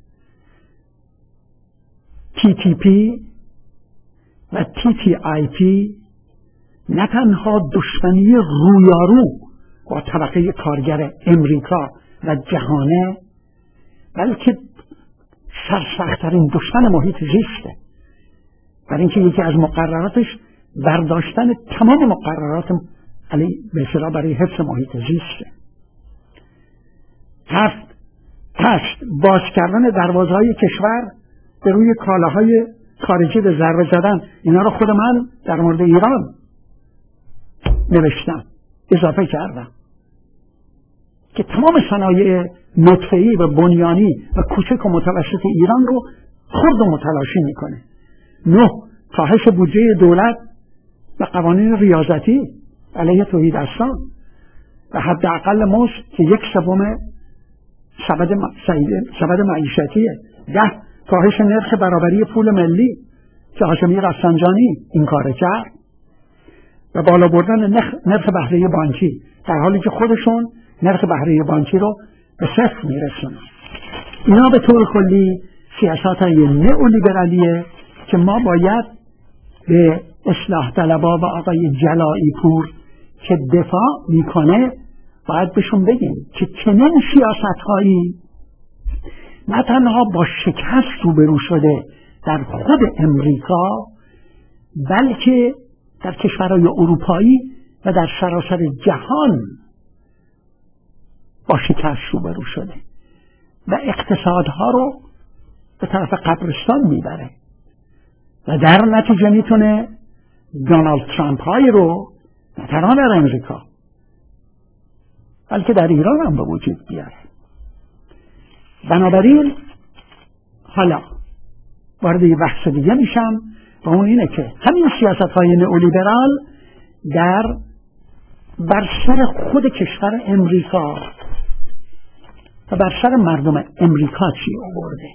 تی تی پی و تی تی آی پی نه تنها دشمنی رویارو با طبقه کارگر امریکا و جهانه، بلکه سرسخت‌ترین دشمن محیط زیسته، برای اینکه یکی از مقرراتش برداشتن تمام مقررات علی به اصطلاح برای حفظ محیط زیسته. هفت، هشت، باز کردن دروازه‌های کشور به روی کالاهای خارجی به ضربه زدن. اینا رو خود من در مورد ایران نوشتم، اضافه کردم که تمام صنایع نطفه‌ای و بنیانی و کوچک و متوسط ایران رو خرد و متلاشی میکنه. نه، کاهش بودجه دولت و قوانین ریاضتی علیه توحیدستان و حداقل مزد که یک سوم سبد سبد معیشتیه، ده کاهش نرخ برابری پول ملی که هاشمی رفسنجانی این کار کرد و بالا بردن نرخ بهره بانکی، در حالی که خودشون نرخ بهره بانکی رو به صفر میرسونن. اینا به طور کلی سیاست‌های نئولیبرالیه که ما باید به اصلاح طلبا و آقای جلائی پور که دفاع میکنه باید بهشون بگیم که چنین سیاست‌هایی نه تنها با شکست روبرو شده در خود امریکا، بلکه در کشورهای اروپایی و در سراسر جهان با شکست روبرو شده و اقتصادها رو به طرف قبرستان میبره و در نتیجه میتونه دونالد ترامپ های رو نه تنها در امریکا بلکه در ایران هم به وجود بیاره. بنابراین حالا وارد یه بحث دیگه میشم و اون اینه که همین سیاست های نئولیبرال در بر سر خود کشور امریکا و بر سر مردم امریکا چی آورده.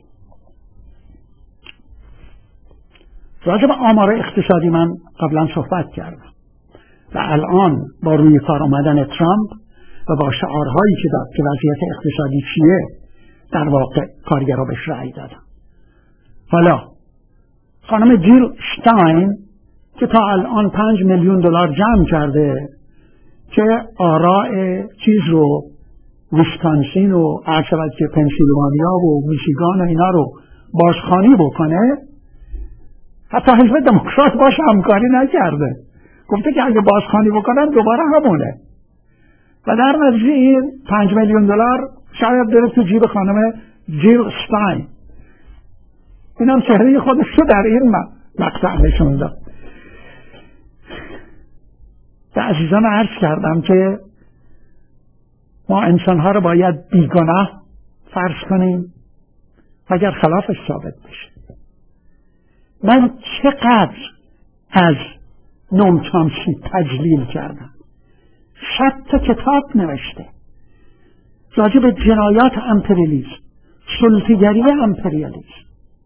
راجع به آمار اقتصادی من قبلا صحبت کردم و الان با روی کار آمدن ترامپ و با شعارهایی که داد که وضعیت اقتصادی چیه در واقع کارگرها بهش رأی دادن. حالا خانم جیل شتاین که تا الان پنج میلیون دلار جمع کرده که آراء چیز رو ویسکانسین و عرشبت که پنسیلوانیا و میشیگان و اینا رو بازخوانی بکنه، حتی حزب دموکرات باش همکاری نکرده، گفته که اگه بازخوانی بکنن دوباره همونه و در نتیجه این پنج میلیون دلار شاید بره تو جیب خانم جیل شتاین. این هم چهره خودش رو در این مقطع نشون داد. به عزیزان عرض کردم که ما انسانها رو باید بیگناه فرض کنیم اگر خلافش ثابت بشه. من چقدر از نوم چامسکی تجلیل کردم، صد تا کتاب نوشته راجع به جنایات امپریالیسم، سلطه‌گری امپریالیسم،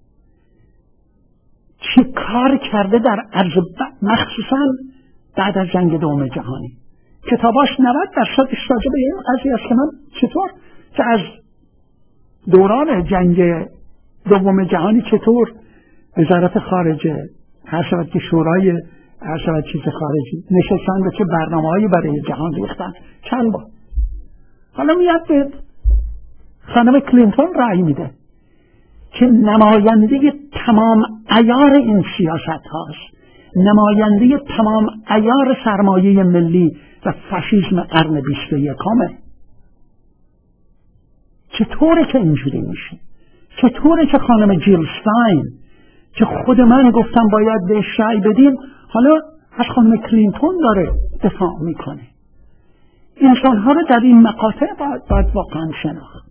چی کار کرده در عرض مخصوصا بعد از جنگ دوم جهانی. کتاباش نود درصدش راجع به این قضیه است که من چطور که از دوران جنگ دوم جهانی چطور وزارت خارجه هر شود که شورای هر شود چیز خارجی نشستن و چه برنامه‌هایی برای جهان ریختن چند بار. حالا میاد به خانم کلینتون رأی میده که نماینده تمام عیار این سیاست هاست، نماینده تمام عیار سرمایه ملی و فاشیسم قرن بیست و یکمه. چطوره که اینجوری میشه؟ چطوره که خانم جیل شتاین که خود من گفتم باید بهش رأی بدیم حالا از خانم کلینتون داره دفاع میکنه؟ انسانها رو در این مقاطع باید, باید واقعا شناخت.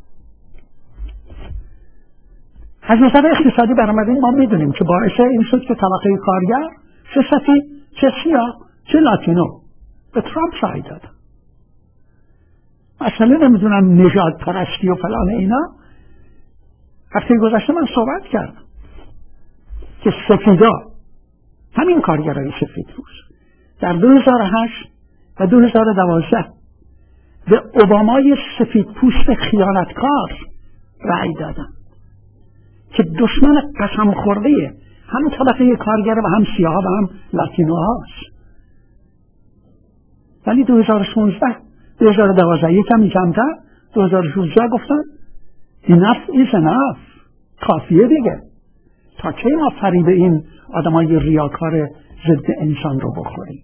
از نظر اقتصادی برآمدیم ما میدونیم که باعث این شد که طبقه کارگر چه سفید چه سیاه چه لاتینو به ترامپ رأی دادن. مثلا نمیدونم نژاد پرستی و فلان اینا. هفته گذشته من صحبت کردم که سفیدا همین کارگرای سفید پوست در دو هزار و هشت و دو هزار و دوازده به اوبامای سفید پوست خیانتکار رأی دادن که دشمن قسم خورده هم طبقه کارگر و هم سیاه و هم لاتینو هاست. ولی دو هزار و شانزده دو هزار و دوازده یکمی کمتر دو هزار و شانزده گفتن enough is enough، کافیه دیگه، تا کی ما فریب این آدمای ریاکار ضد انسان رو بخوریم.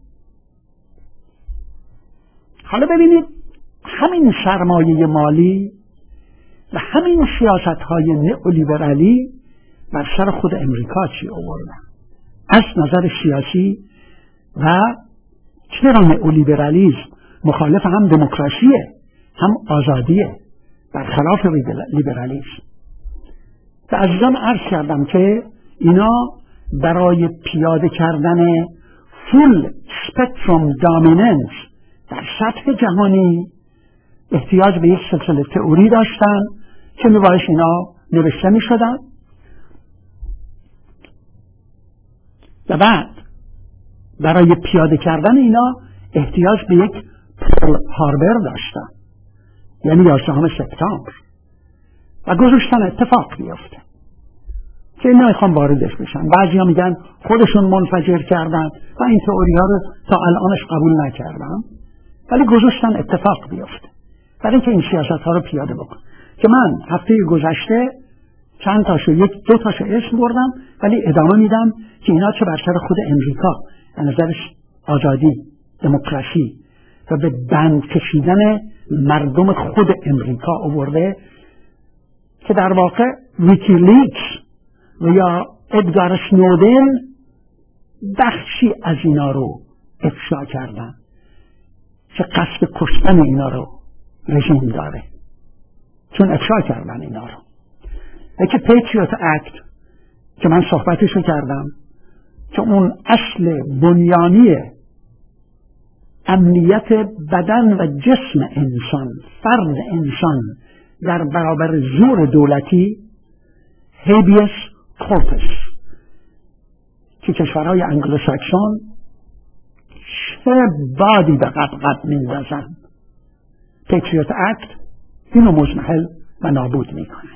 حالا ببینید همین سرمایه مالی و همین سیاست های نئولیبرالی بر سر خود امریکا چی آوردن از نظر سیاسی و چرا نئولیبرالیسم مخالف هم دموکراسیه هم آزادیه برخلاف لیبرالیسم. و عزیزان عرض کردم که اینا برای پیاده کردن فول سپکتروم دامیننس در سطح جهانی احتیاج به یک سلسله تئوری داشتن که میبایش اینا نوشته میشدن و بعد برای پیاده کردن اینا احتیاج به یک پرل هاربر داشتن، یعنی یازدهم سپتامبر، و گذاشتن اتفاق بیفته که اینا میخوام واردش بشن. بعضی ها میگن خودشون منفجر کردن و این تئوری ها رو تا الانش قبول نکردن، ولی گذاشتن اتفاق بیفته برای اینکه این سیاست ها رو پیاده بکن. که من هفته گذشته چند تاشو یک دو تاشو اسم بردم، ولی ادامه میدم که اینا چه بر سر خود امریکا از نظرش آزادی، دموکراسی و به بند کشیدن مردم خود امریکا آورده که در واقع ویکیلیکس و یا ادگار اسنودن بخشی از اینا رو افشا کردن که قصد کشتن اینا رو رژیم داره، چون افشا کردن اینا رو. یکی پیتریوت اکت که من صحبتشو کردم که اون اصل بنیانی امنیت بدن و جسم انسان، فرد انسان در برابر زور دولتی، هیبیس کورپس، که کشورهای انگلوساکسون چه بادی به قبقب میندازن، پیتریوت اکت اینو مزمحل و نابود میکنه.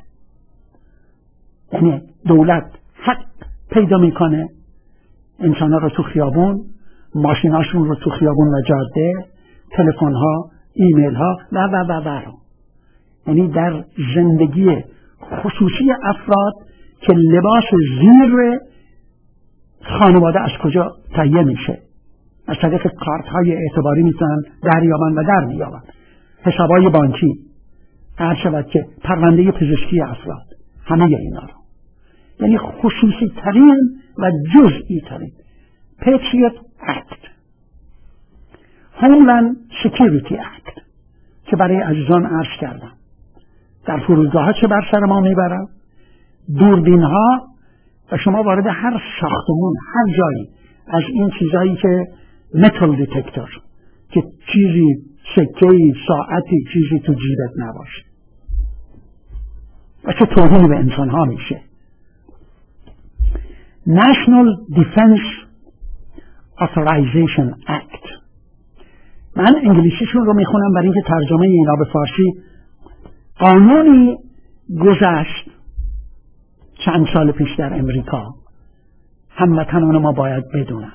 یعنی دولت حق پیدا میکنه انسان ها رو تو خیابون، ماشیناشون رو تو خیابون و جاده، تلفن ها، ایمیل ها و و و و یعنی در زندگی خصوصی افراد که لباس زیر خانواده از کجا تهیه میشه، از طریق کارت های اعتباری میتونن دریابن و در میابن، حساب های بانکی، هر شود که پرونده پزشکی افراد، همه اینا رو، یعنی خصوصی ترین و جزئی ترین. پیتریوت اکت، هوملند سکیوریتی اکت که برای عزیزان عرض کردم در فرودگاه ها چه بر سر ما میبرن، دوربین ها، و شما وارد هر ساختمون، هر جایی از این چیزایی که متال دیتکتور، که چیزی سکه‌ای، ساعتی، چیزی تو جیبت نباشه و چه توهین به انسان ها میشه. National Defense Authorization Act، من انگلیسیشون رو میخونم برای اینکه ترجمه اینا به فارسی. قانونی گذشت چند سال پیش در امریکا، هموطنان ما باید بدونن.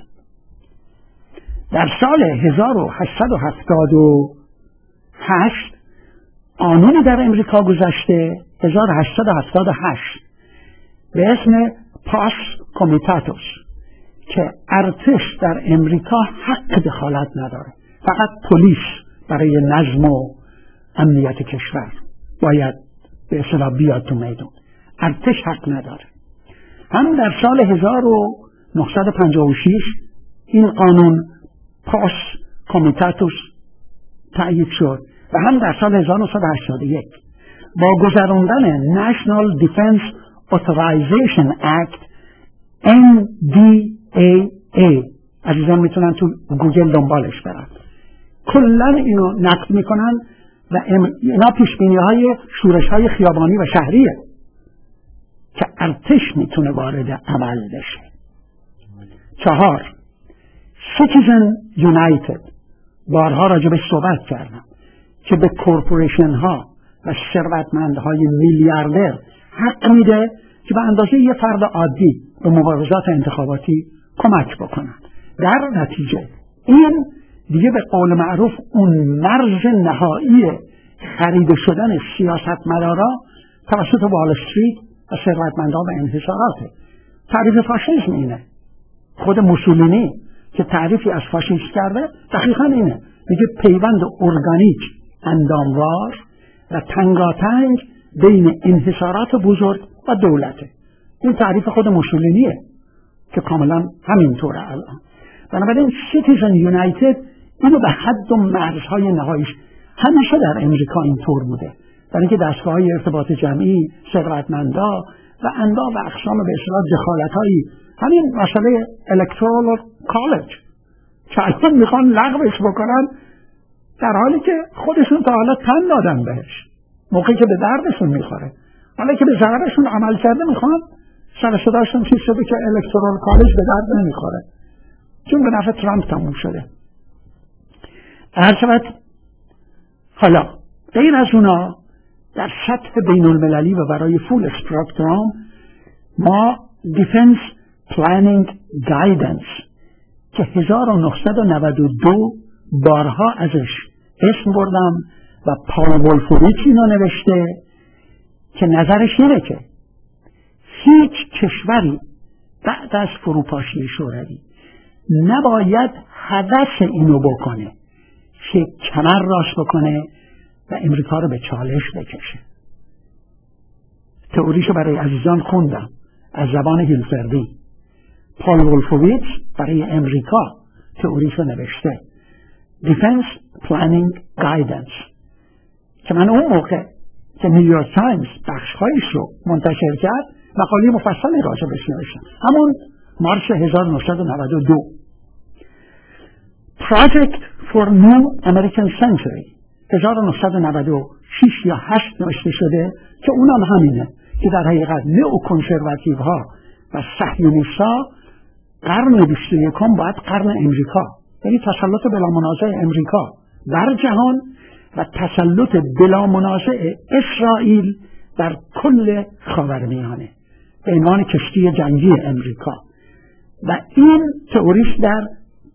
در سال هزار و هشتصد و هفتاد و هشت قانونی در امریکا گذشته، هزار و هشتصد و هفتاد و هشت، به اسم پاس کومیتاتوس، که ارتش در امریکا حق دخالت نداره، فقط پلیس برای نظم و امنیت کشور باید به اصطلاح بیاد تو میدون، ارتش حق نداره. هم در سال هزار و نهصد و پنجاه و شش این قانون پاس کومیتاتوس تأیید شد و هم در سال هزار و نهصد و هشتاد و یک با گذراندن National Defense Authorization Act ان دی ای ای، عزیزان میتونن تو گوگل دنبالش برن، کلن اینو نقد میکنن و اینا پیشبینی های شورش های خیابانی و شهریه که ارتش میتونه وارد عمل بشه. چهار، Citizen United، بارها راجبش صحبت کردم که به کورپوریشن ها و ثروتمندهای میلیاردر حق میده که به اندازه یه فرد عادی به مبارزات انتخاباتی کمک بکنن. در نتیجه این دیگه به قول معروف اون مرز نهایی خریده شدن سیاستمدارا توسط وال استریت و ثروتمندان و انحصاراته. تعریف فاشیسم اینه. خود موسولینی که تعریفی از فاشیسم کرده دقیقا اینه، میگه پیوند ارگانیک، انداموار و تنگاتنگ بین انحصارات بزرگ و دولته. این تعریف خود موسولینیه که کاملا همینطوره الان. بنابراین سیتیزن یونایتد اینو به حد و مرزهای نهاییش همیشه در امریکا اینطور بوده، در اینکه دستگاه‌های ارتباط جمعی، ثروتمندا و انواع و اقسام به اصطلاح دخالت‌هایی، همین مسئله الکترال کالج که الان میخوان لغوش بکنن، در حالی که خودشون تا حالا تن دادن بهش، موقعی که به دردشون میخوره. حالا که به ضررشون عمل کرده میخوان سر صداشون چیز شده که الکترال کالج به درد نمیخوره، چون به نفع ترامپ تموم شده. هر شود حالا غیر از اونا در سطح بین المللی و برای فول اسپکترام ما دیفنس پلانینگ گایدنس که هزار و نهصد و نود و دو بارها ازش اسم بردم و پال ولفویچ اینو نوشته که نظرش اینه که هیچ کشوری بعد از فروپاشی شوروی نباید هوس اینو بکنه که کمر راست بکنه و امریکا رو به چالش بکشه. تئوریشو برای عزیزان خوندم از زبان هیلفردی. پال ولفویچ برای امریکا تئوریشو نوشته Defense Planning Guidance که من اون موقع که نیویورک تایمز بخش‌هایش رو منتشر کرد مقاله مفصلی راجع بهش نوشتم، همون مارس هزار و نهصد و نود و دو. Project for New American Century هزار و نهصد و نود و شش یا هشت نوشته شده که اونم همینه که در حقیقت نئو کنسرواتیو ها و صهیونیست‌ها قرن بیست و یکم باید قرن امریکا، یعنی تسلط بلا منازع امریکا در جهان و تسلط بلا منازع اسرائیل در کل خاورمیانه به عنوان کشتی جنگی امریکا. و این تئوریش در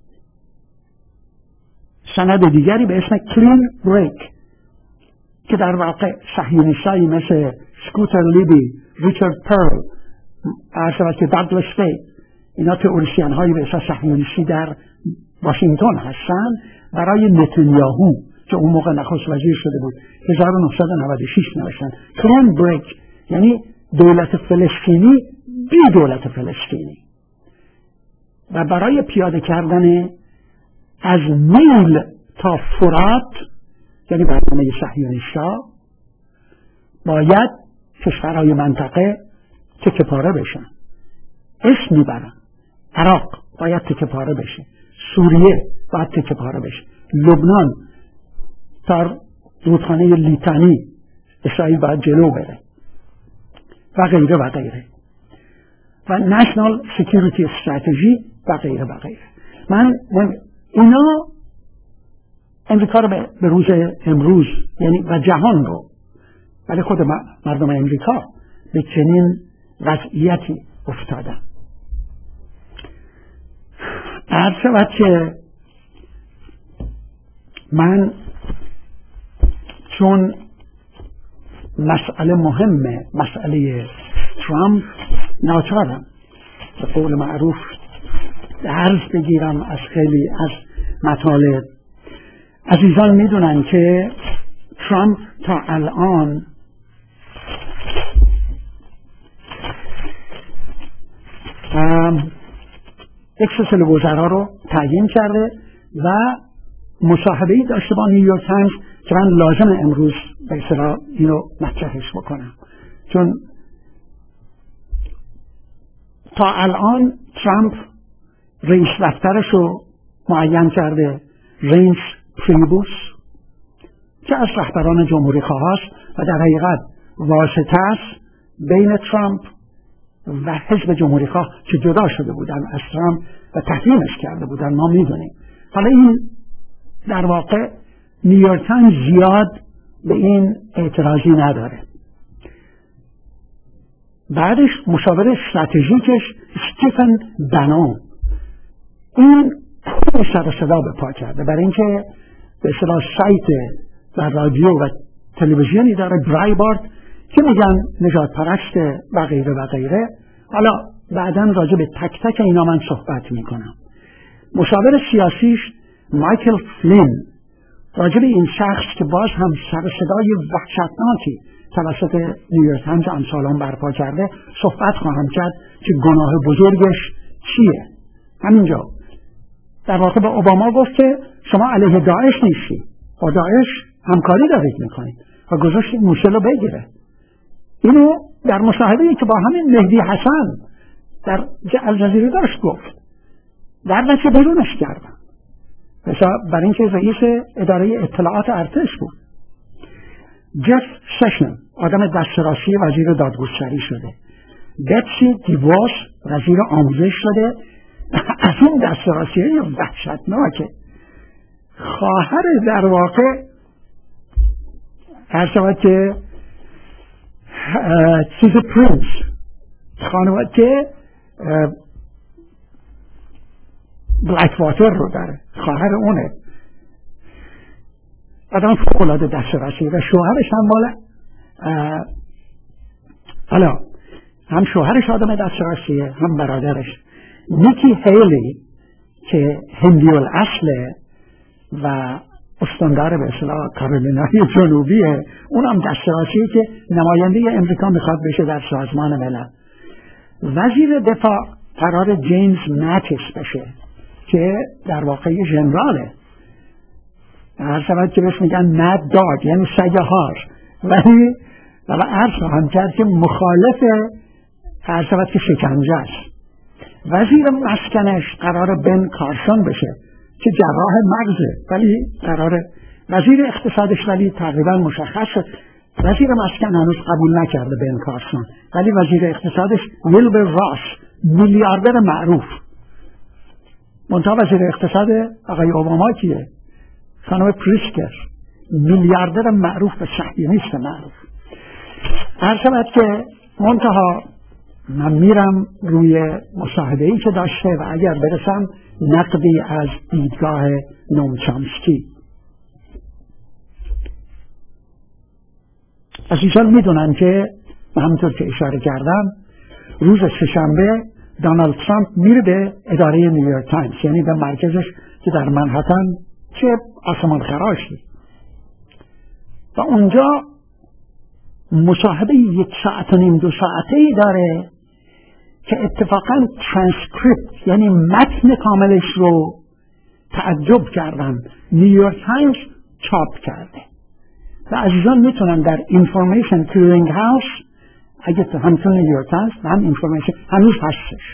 سند دیگری به اسم کلین بریک که در واقع صهیونیستایی مثل سکوتر لیبی، ریچارد پرل، عرض که داگلاس فید، اینا تئوریسین هایی به اساس صهیونیستی در واشنگتن هستن، برای نتانیاهو که اون موقع نخست وزیر شده بود هزار و نهصد و نود و شش نوشتن کلین بریک، یعنی دولت فلسطینی بی دولت فلسطینی. و برای پیاده کردن از نیل تا فرات، یعنی برنامه صهیونیست‌ها، باید کشورهای منطقه تکه پاره بشن. اسم میبرن عراق باید تکه پاره بشه، سوریه باید تکه پاره بشه، لبنان تا رودخانه لیتانی اسرائیل باید جلو بره و غیره و غیره، و نشنال سکیوریتی استراتژی و غیره و غیره. من اینا امریکا رو به روز امروز یعنی و جهان رو، ولی خود مردم امریکا به چنین وضعیتی افتادن. عرض شود که من چون مسئله مهمه، مسئله ترامپ، ناچارم به قول معروف درس بگیرم از خیلی از مطالب. عزیزان میدونن که ترامپ تا الان یک سلسله وزرا رو تعیین کرده و مصاحبه‌ای داشته با نیویورک تایمز که من لازم امروز به اصطلاح اینو مطرحش بکنم، چون تا الان ترامپ رئیس دفترش رو معین کرده رینس پریبوس که از رهبران جمهوری خواه است و در حقیقت واسطه است بین ترامپ و حزب جمهوری خواه که جدا شده بودن از ترامپ و تحریمش کرده بودن، ما میدونیم. حالا این در واقع نیویورک تایمز زیاد به این اعتراضی نداره. بعدش مشاور استراتژیکش استیفن بنون این سر صدا به پا کرده برای اینکه به اصطلاح سایت و رادیو و تلویزیونی داره برایبارد که میگن نجات پرسته و غیره و غیره. حالا بعداً راجع به تک تک اینا من صحبت میکنم. مشاور سیاسیش مایکل فلین راجع به این شخص که باز هم سر صدای وحشتناکی توسط نیویورک تایمز امسالان برپا کرده صحبت خواهم کرد که گناه بزرگش چیه. همینجا در واقع به اوباما گفت که شما علیه داعش نیستی، با داعش همکاری دارید میکنید و گذاشت موسول رو بگیره. اینو در مصاحبه‌ای که با همین مهدی حسن در الجزیره داشت گفت، در نتیجه بیرونش کردن. برای اینکه رئیس اداره اطلاعات ارتش بود. جف سشن آدم دسترسی وزیر دادگستری شده. بتسی دیواس وزیر آموزش شده. از این دسترسی های وحشتناکه. خواهر در واقع هر شود که چیز پرینس خانواده که بلک واتر رو داره، خواهر اونه، آدم فوق‌العاده دسترسی و شوهرش هم مال حالا هم شوهرش آدم دسترسیه هم برادرش نیکی هیلی که هندی الاصله و استاندار به اصطلاح کارولینای جنوبیه، اونم دسترسیه که نماینده امریکا میخواد بشه در سازمان ملل. وزیر دفاع قرار جیمز ماتیس بشه که در واقع ژنراله، هر شود که بهش میگن مد داگ یعنی سگهار، ولی و عرض خواهم کرد که مخالف هر شود که شکنجه است. وزیر مسکنش قرار بن کارسون بشه که جراح مغزه، ولی قرار وزیر اقتصادش ولی تقریبا مشخص شد. وزیر مسکن هنوز قبول نکرده بن کارسون، ولی وزیر اقتصادش ویلبر راس، میلیاردر معروف. منتها وزیر اقتصاد آقای اوباما کیه؟ خانم پریسکر، میلیاردر معروف به صهیونیست معروف. هر شود که منتها من میرم روی مصاحبه‌ای که داشته و اگر برسم نقدی از دیدگاه نوم چامسکی. عزیزان میدونن که همونطور که اشاره کردم روز سه‌شنبه دونالد ترامپ میره به اداره نیویورک تایمز، یعنی به مرکزش که در منهتن، چه آسمان خراشی، و اونجا مصاحبه یک ساعت و نیم دو ساعته ای داره که اتفاقا ترانسکریپت یعنی متن کاملش رو تعجب کردن نیویورک تایمز چاپ کرده و عزیزان میتونن در اینفورمیشن کلینگ هاوس، اگه تو همچون نیویورک تایمز هم اینفورمیشن هنوز هستش.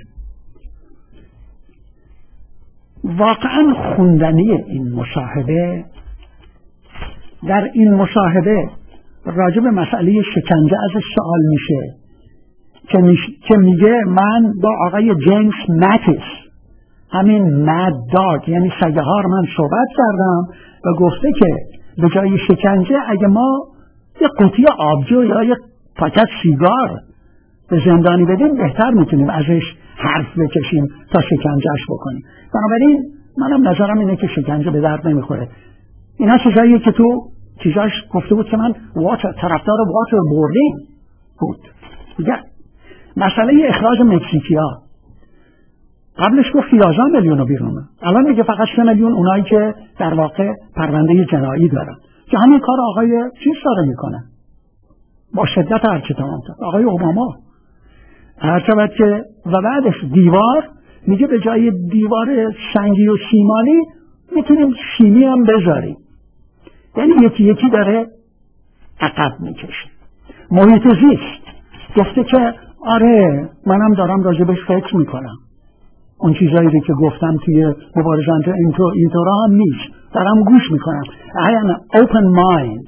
واقعا خوندنی این مصاحبه. در این مصاحبه راجع به مسئله شکنجه ازش سوال میشه که, میش... که میگه من با آقای جیمز ماتیس، همین مد داگ یعنی سگهار، من صحبت کردم و گفته که به جای شکنجه اگه ما یه قوطی آبجو یا یه پاکت سیگار به زندانی بدیم بهتر میتونیم ازش حرف بکشیم تا شکنجهش بکنیم. بنابراین منم نظرم اینه که شکنجه به درد نمیخوره. اینا چیزاییه که تو چیزاش گفته بود که من واتر طرفدار واتر بوردینگ بود. دیگه مسئله اخراج مکزیکی ها قبلش گفت یازده میلیون رو بیرونه، الان میگه فقط سه میلیون اونایی که در واقع پرونده جنایی دارن، که همین کار آقای چیز داره میکنه با شدت هرچه تمام کرد آقای اوباما. هرچه که و بعدش دیوار میگه به جای دیوار سنگی و سیمانی میتونیم شیمی هم بذاریم، یعنی یکی یکی داره عقب میکشه. محیط زیست گفته که آره منم دارم راجبش فکر میکنم، اون چیزایی که گفتم توی مبارزان اینطور اینطورا هم نیست، دارم گوش میکنم. I am an open mind.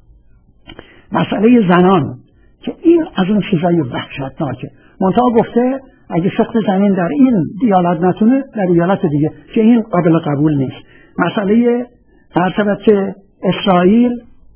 مسئله زنان که این از اون چیزای وحشتناکه، منتها گفته اگه شخص زنین در این ایالت نتونه در ایالت دیگه، که این قابل قبول نیست. مسئله هر شود که اسرائیل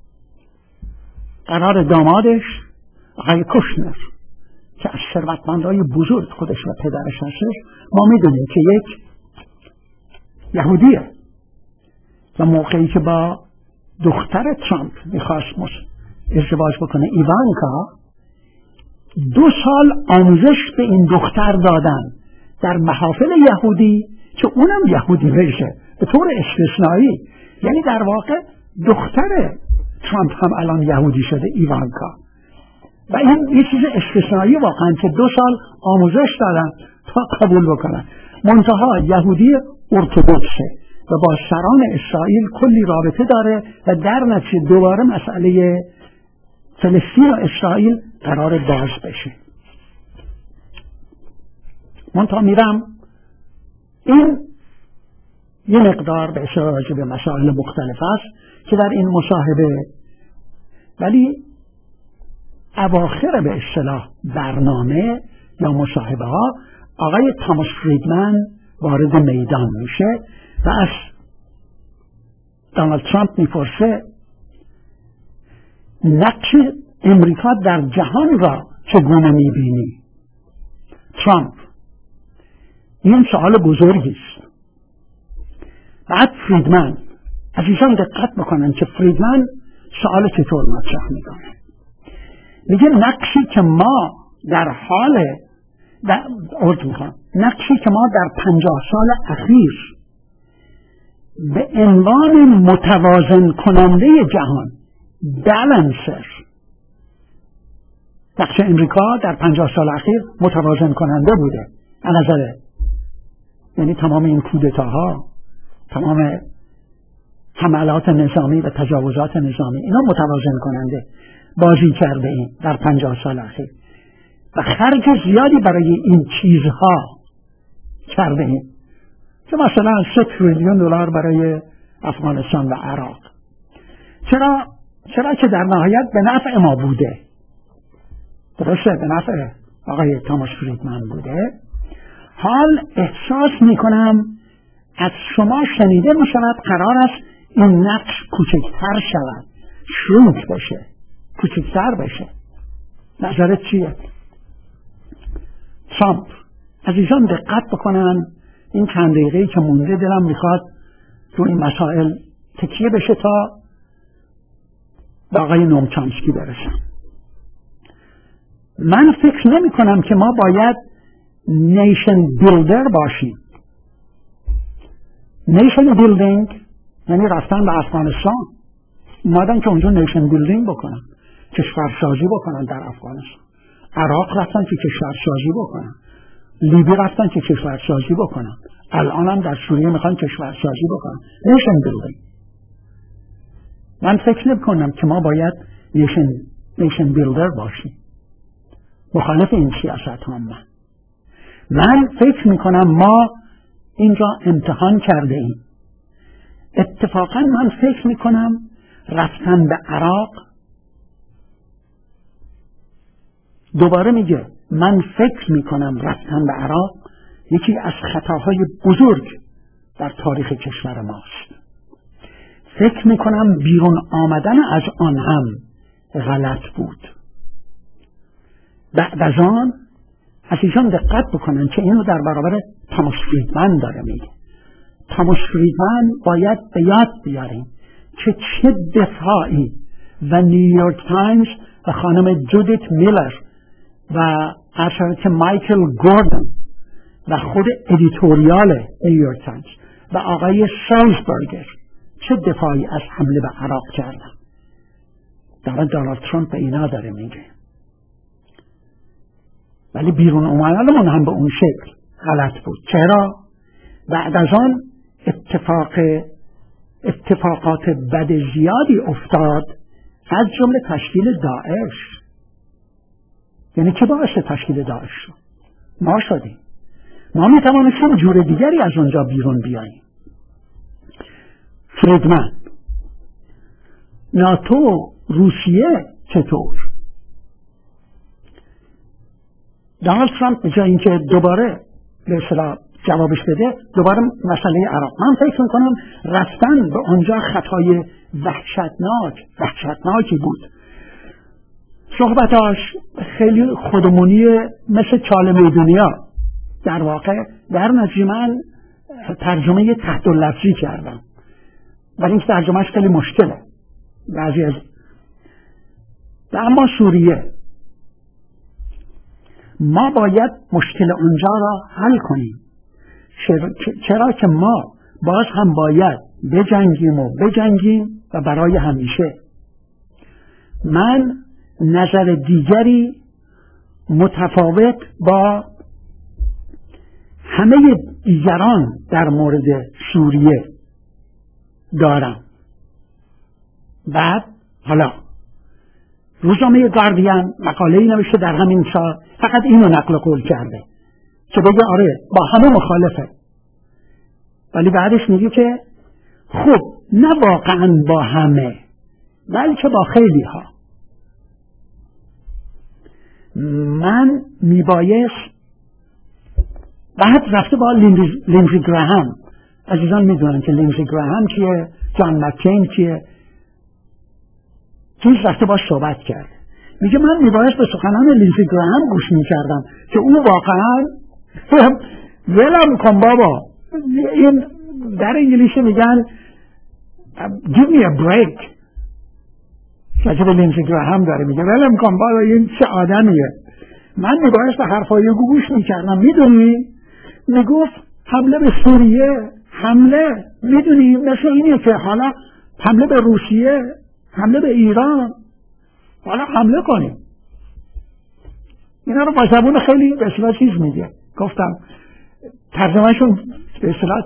قرار دامادش آقای کوشنر که از ثروتمندای بزرگ خودش و پدرش هستش، ما میدونیم که یک یهودیه و موقعی که با دختر ترامپ میخواست ازدواج بکنه ایوانکا، دو سال آموزش به این دختر دادن در محافل یهودی که اونم یهودی بشه به طور استثنایی. یعنی در واقع دختر ترامپ هم الان یهودی شده، ایوانکا، و این یه چیز استثنایی واقعا که دو سال آموزش دادن تا قبول بکنن. منتها یهودی ارتدوکسه و با سران اسرائیل کلی رابطه داره و در نتیجه دوباره مسئله فلسطین و اسرائیل قرار باز بشه. منتها میرم این یه مقدار به اصطلاح راجع به مسائل مختلف است که در این مصاحبه، ولی اواخر به اصطلاح برنامه یا مصاحبه ها آقای تاماس فریدمن وارد میدان میشه و از دونالد ترامپ میپرسه نقش امریکا در جهان را چگونه میبینی؟ ترامپ: این سوال بزرگی است. بعد فریدمن، عزیزان دقت بکنن که فریدمن سوال چطور مطرح میکنه. میگه نقشی که ما در حال در ارد میکنم نقشی که ما در پنجاه سال اخیر به عنوان متوازن کننده جهان، بالانسر، نقش امریکا در پنجاه سال اخیر متوازن کننده بوده از نظر، یعنی تمام این کودتاها، تمام حملات نظامی و تجاوزات نظامی، اینا متوازن کننده بازی کرده این در پنجاه سال اخیر و خرج زیادی برای این چیزها کرده این، که مثلا سه تریلیون دلار برای افغانستان و عراق. چرا؟ چرا که در نهایت به نفع ما بوده. درسته، به نفع آقای تاماس فریدمن بوده. حال احساس میکنم از شما شنیده میشود قرار است این نقش کوچکتر شود، شرونک بشه، کوچکتر بشه. نظرت چیه؟ ترامپ: عزیزان دقت بکنن، این چند دقیقه‌ای که مونده دلم میخواد تو این مسائل تکیه بشه تا به آقای نوم چامسکی برسم. من فکر نمی کنم که ما باید نیشن بیلدر باشیم. نیشن بیلدینگ یعنی رفتن به افغانستان، اومدن که اونجا نیشن بیلدینگ بکنن، کشورسازی بکنن در افغانستان. عراق رفتن که کشورسازی بکنن، لیبی رفتن که کشورسازی بکنن، الان هم در سوریه میخوان کشورسازی بکنن. نیشن بیلدینگ. من فکر نمی کنم که ما باید نیشن نیشن بیلدر باشیم. مخالف این سیاست هم من من فکر میکنم ما اینجا امتحان کرده ایم. اتفاقا من فکر میکنم رفتن به عراق، دوباره میگه من فکر میکنم رفتن به عراق یکی از خطاهای بزرگ در تاریخ کشور ماست. فکر میکنم بیرون آمدن از آن هم غلط بود. بعد از آن عزیزان دقت بکنن که اینو در برابر تاماس فریدمن داره میگه. تاماس فریدمن باید به یاد بیاریم که چه دفاعی و نیویورک تایمز و خانم جودیت میلر و اشاره مایکل گوردن و خود ادیتوریال نیویورک تایمز و آقای سالزبرگر چه دفاعی از حمله به عراق کردن. در دونالد ترامپ به اینا داره میگه. ولی بیرون اومدنمون هم به اون شکل غلط بود. چرا؟ بعد از آن اتفاق اتفاقات بد زیادی افتاد، از جمله تشکیل داعش. یعنی که باعث تشکیل داعش شد؟ ما شدیم. ما میتوانستیم جور دیگری از اونجا بیرون بیاییم. فریدمن: ناتو، روسیه چطور؟ دونالد ترامپ به جای اینکه دوباره به اصطلاح جوابش بده، دوباره مسئله عراق. من فکر میکنم رفتن به آنجا خطای وحشتناک وحشتناکی بود. صحبتاش خیلی خودمونی، مثل چاله میدونیا. در واقع در نتیجه من ترجمه تحت لفظی کردم، ولی این ترجمهش خیلی مشکله بعضی از. اما سوریه، ما باید مشکل اونجا را حل کنیم. چرا که ما باز هم باید بجنگیم و بجنگیم و برای همیشه. من نظر دیگری متفاوت با همه دیگران در مورد سوریه دارم. بعد حالا روزنامه گاردین مقاله‌ای نوشته در همین سال، فقط اینو نقل قول کرده که بگه آره با همه مخالفه، ولی بعدش میگه که خب نه واقعا با همه بلکه با خیلی ها من میبایست. بعد رفته با لینزی گراهام. عزیزان میدونن که لینزی گراهام کیه، جان مکین کیه. چیز رفته باش صحبت کرد. میگه من میبایست به سخنان لینزی گراهام گوش میکردم که او واقعا ولم کن بابا، این در انگلیسی میگن give me a break. که به لینزی گراهام داره میگه ولم کن بابا، این چه آدمیه. من میبایست به حرفای او گوش میکردم. میدونی میگفت حمله به سوریه، حمله میدونی مثل اینه که حالا حمله به روسیه، حمله به ایران، حالا حمله کنیم. اینا رو با زبون خیلی به اصطلاح چیز میگه. گفتم ترجمهشون به اصطلاح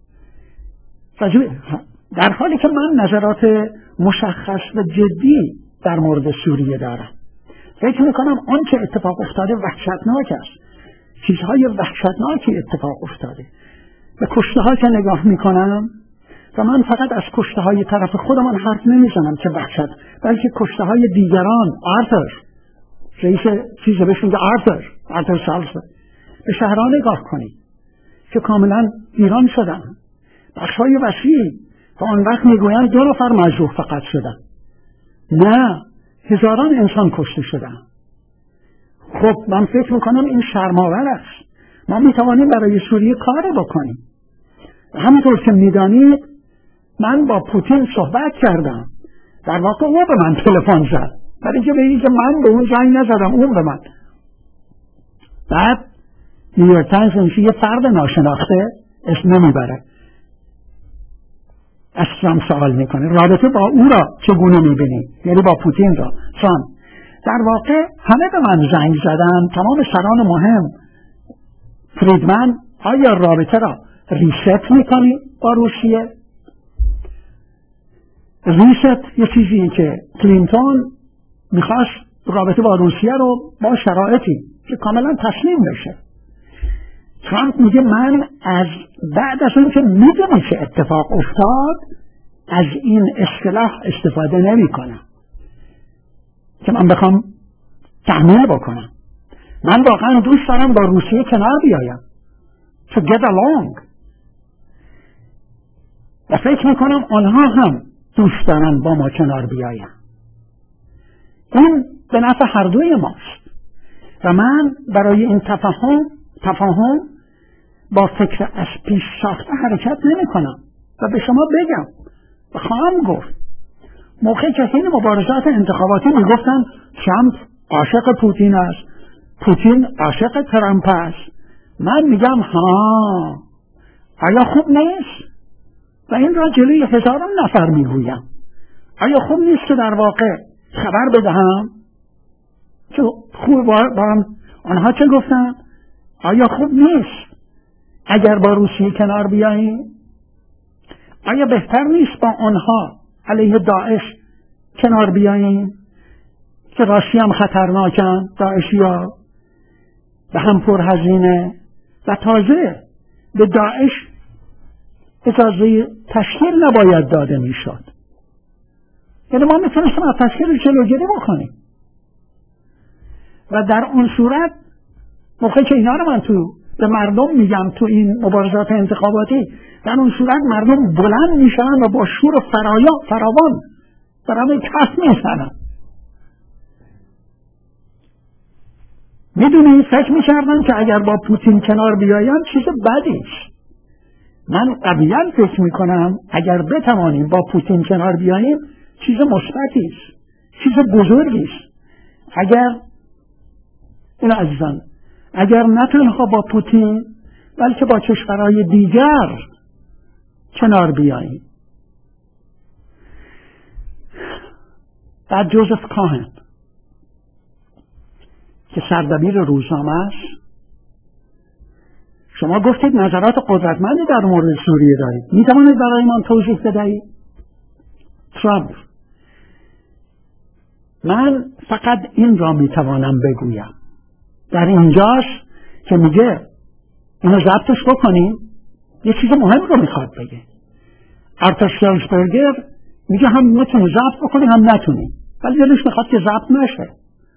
در حالی که من نظرات مشخص و جدی در مورد سوریه دارم. فکر میکنم آن که اتفاق افتاده وحشتناک است. چیزهای وحشتناکی اتفاق افتاده. به کشته ها که نگاه میکنم و من فقط از کشته های طرف خودمان حرف نمیزنم که وحشت، بلکه کشته های دیگران. آرتر رئیس چیزه بهش میگه آرتر آرتر سالسبورگ. به شهرها نگاه کنید که کاملا ایران شدن، بخشای وسیع، و آن وقت میگویند دو نفر مجروح فقط شدن. نه، هزاران انسان کشته شدن. خب من فکر میکنم این شرم‌آور است. ما میتوانیم برای سوریه کار بکنیم. همونطور که میدانید من با پوتین صحبت کردم. در واقع او به من تلفن زد، برای اینکه بگه که من به اون زنگ نزدم، اون به من. بعد نیویورک تایمز میشه یه فرد ناشناخته، اسم نمیبره، از ترامپ سوال میکنه رابطه با او را چگونه میبینی، یعنی با پوتین را. چون در واقع همه به من زنگ زدن، تمام سران مهم. فریدمن آیا رابطه را ریست میکنی با روسیه؟ ریست یه چیزیه که کلینتون میخواست رابطه با روسیه رو با شرایطی که کاملا تسلیم بشه. ترامپ میگه من از بعد از اون که میدونی چه اتفاق افتاد از این اصطلاح استفاده نمی کنم که من بخوام تحمیل بکنم. من واقعا دوست دارم با روسیه کنار بیایم، to get along، و فکر میکنم آنها هم دوست دارن با ما کنار بیایم. این به نفع هر دوی ماست و من برای این تفاهم تفاهم با فکر از پیش ساخته حرکت نمی کنم. و به شما بگم و خواهم گفت موقعی که این مبارزات انتخاباتی می گفتن ترامپ عاشق پوتین است، پوتین عاشق ترامپ است، من میگم ها آیا خوب نیست؟ و این را جلوی هزاران نفر میگویم. آیا خوب نیست که در واقع خبر بدهم که خوب با آنها چه گفتن؟ آیا خوب نیست اگر با روسیه کنار بیاییم؟ آیا بهتر نیست با آنها علیه داعش کنار بیاییم که راستی هم خطرناکن داعشیا و هم پرهزینه و تازه به داعش اجازه تشکیل نباید داده میشد. یعنی ما میتونستیم از تشکیل جلوگیری بکنیم و در اون صورت موقعی که اینا رو من تو به مردم میگم تو این مبارزات انتخاباتی، در اون صورت مردم بلند میشن و با شور فرایا فراوان برای کف میزنن. میدونی فکر میکردن که اگر با پوتین کنار بیایم چیز بدیست. من قویاً فکر میکنم اگر بتوانیم با پوتین کنار بیاییم چیز مثبتی است، چیز بزرگی است. اگر این عزیزان اگر نه تنها با پوتین بلکه با کشورهای دیگر کنار بیاییم. بعد جوزف کاهن که سردبیر روزنامه است، شما گفتید نظرات قدرتمندی در مورد سوریه دارید، می توانید برای من توضیح بدهید؟ ترامپ: من فقط این را می توانم بگویم، در اینجاست که میگه اینو ضبطش بکنیم یه چیز مهم رو میخواد بگه. آرتور شلزبرگر میگه هم میتونی ضبط بکنی هم نتونی، ولی دلش میخواد که ضبط نشه.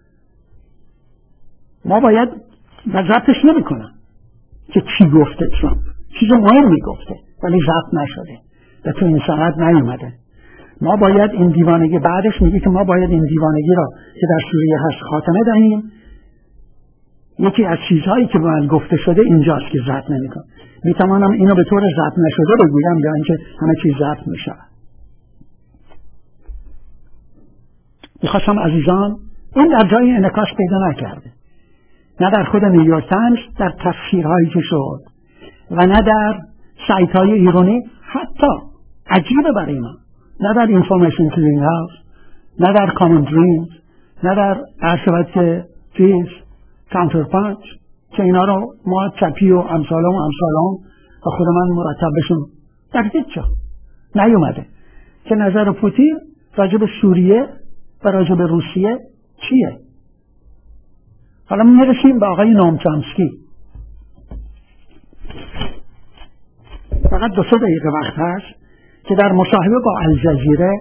ما باید و ضبطش نمیکنن که چی گفته ترامپ، چیز مهم میگفته ولی ضبط نشده و تو این سند نیومده. ما باید این دیوانگی، بعدش میگه که ما باید این دیوانگی را که در سوریه هست خاتمه دهیم. یکی از چیزهایی که به من گفته شده اینجاست که ضبط نمیکنه. میتوانم اینو به طور ضبط نشده بگویم یا اینکه همه چیز ضبط میشه. میخواستم عزیزان، این در جای انعکاس پیدا نکرده، نه در خود نیویورک تایمز در تفسیرهایی که شد و نه در سایت های ایرانی. حتی عجیبه برای من، نه در اینفورمیشن کلینگ هاوس، نه در کامن دریمز، نه در ارشبت که چیز کانتر پانچ که اینا رو ما چپی و امثالم و امثالم و خود من مرتب بشون در هیچ جا نیومده که نظر پوتین راجع به سوریه و راجع به روسیه چیه. حالا میرسیم به آقای نوام چامسکی. فقط دو سه دقیقه وقت هست که در مصاحبه با الجزیره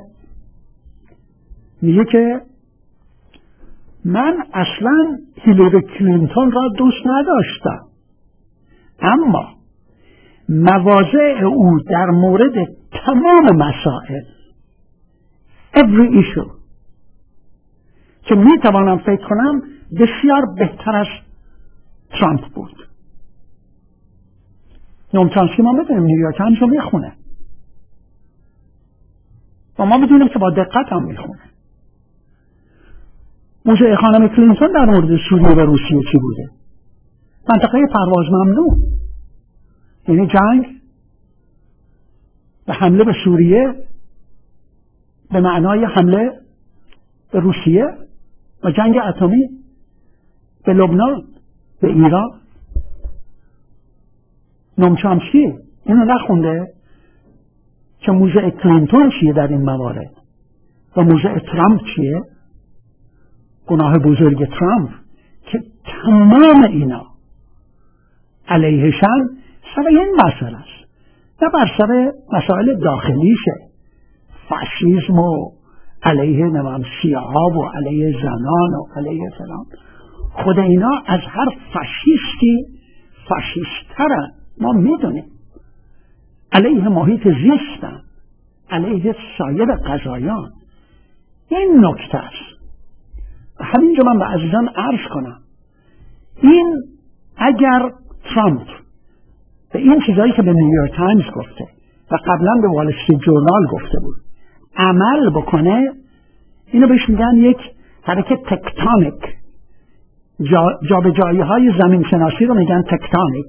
میگه که من اصلا هیلاری کلینتون را دوست نداشتم، اما مواضع او در مورد تمام مسائل every issue که میتوانم فکر کنم بسیار بهتر از ترامپ بود. نوام چامسکی ما میدونیم نیویورک تایمز رو میخونه و ما میدونیم که با دقت هم میخونه. موضوع خانم کلینتون در مورد سوریه و روسیه چی بوده؟ منطقه پرواز ممنوع، یعنی جنگ و حمله به سوریه به معنای حمله به روسیه و جنگ اتمی به لبنان، به ایران. نوام چامسکی اینو نخونده که موضوع کلینتون چیه در این موارد و موضوع ترامپ چیه. گناه بزرگ ترامپ که تمام اینا علیهشن سر این مسئله است، نه بر سر مسائل داخلیشه، فاشیسم و علیه نمام سیاها و علیه زنان و علیه فلان. خود اینا از هر فاشیستی فاشیسترن، ما میدونیم. علیه محیط زیستن، علیه سایر قضایان. این نکته است. همینجا من به عزیزان عرض کنم، این اگر ترامپ به این چیزایی که به نیویورک تایمز گفته و قبلا به وال استریت جورنال گفته بود عمل بکنه، اینو بهش میگن یک حرکت تکتونیک. جا, جا به جایی های زمین شناسی رو میگن تکتونیک،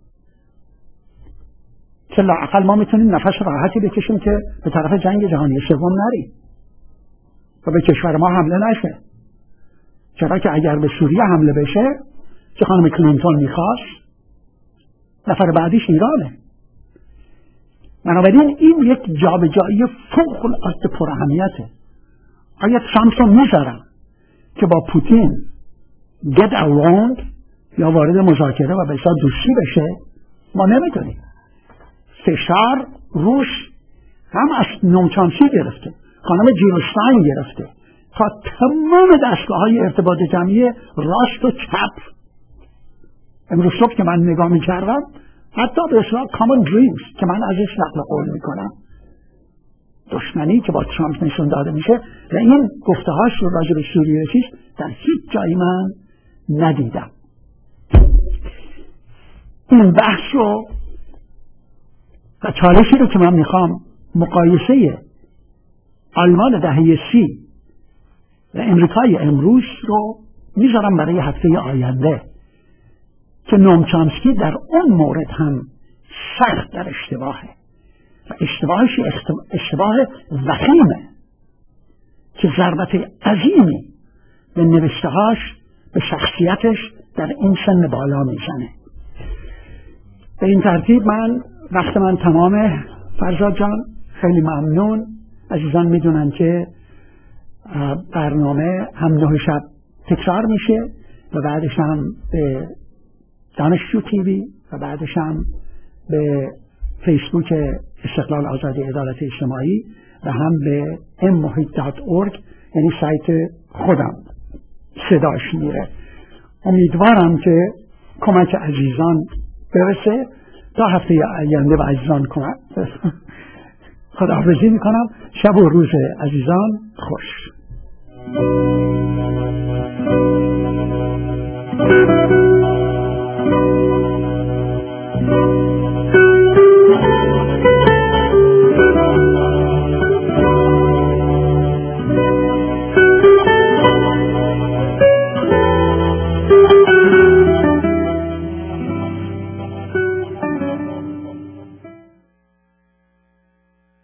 که لااقل ما میتونیم نفس راحتی بکشیم که به طرف جنگ جهانی سوم نریم و به کشور ما حمله نشه. چرا که اگر به سوریه حمله بشه که خانم کلینتون میخواست، نفر بعدیش ایرانه. بنابراین این یک جابجایی فوق العاده پراهمیته. آیا ترامپ رو میذارن که با پوتین get along یا وارد مذاکره و به اصطلاح دوستی بشه؟ ما نمیدونیم. فشار روش هم از نوام چامسکی گرفته، خانم جیروستاین گرفته، تا تمام دستگاه های ارتباط جمعی راست و چپ. امروز صبح که من نگاه میکردم، حتی به اصطلاح کامن دریمز که من ازش نقل قول میکنم، دشمنی که با ترامپ نشون داده میشه و این گفته هاش رو راجع به سوریه چیز در هیچ جایی من ندیدم. این بحث رو و چالشی رو که من میخوام مقایسه آلمان دهه سی و امریکای امروز رو میذارم برای هفته آینده که نوام چامسکی در اون مورد هم سخت در اشتباهه و اشتباهش اشتباه وخیمه که ضربت عظیمی به نوشتهاش، به شخصیتش در این سن بالا میزنه. به این ترتیب من وقت من تمامه. فرزاد جان خیلی ممنون. عزیزان میدونن که برنامه هم نه شب تکرار میشه و بعدش هم به دانشجو تیوی و بعدش هم به فیسبوک استقلال آزادی عدالت اجتماعی و هم به ام محیط دات اورگ یعنی سایت خودم صداش میره. امیدوارم که کمک عزیزان برسه. تا هفته آینده به عزیزان کمک خداحافظی میکنم. شب و روز عزیزان خوش.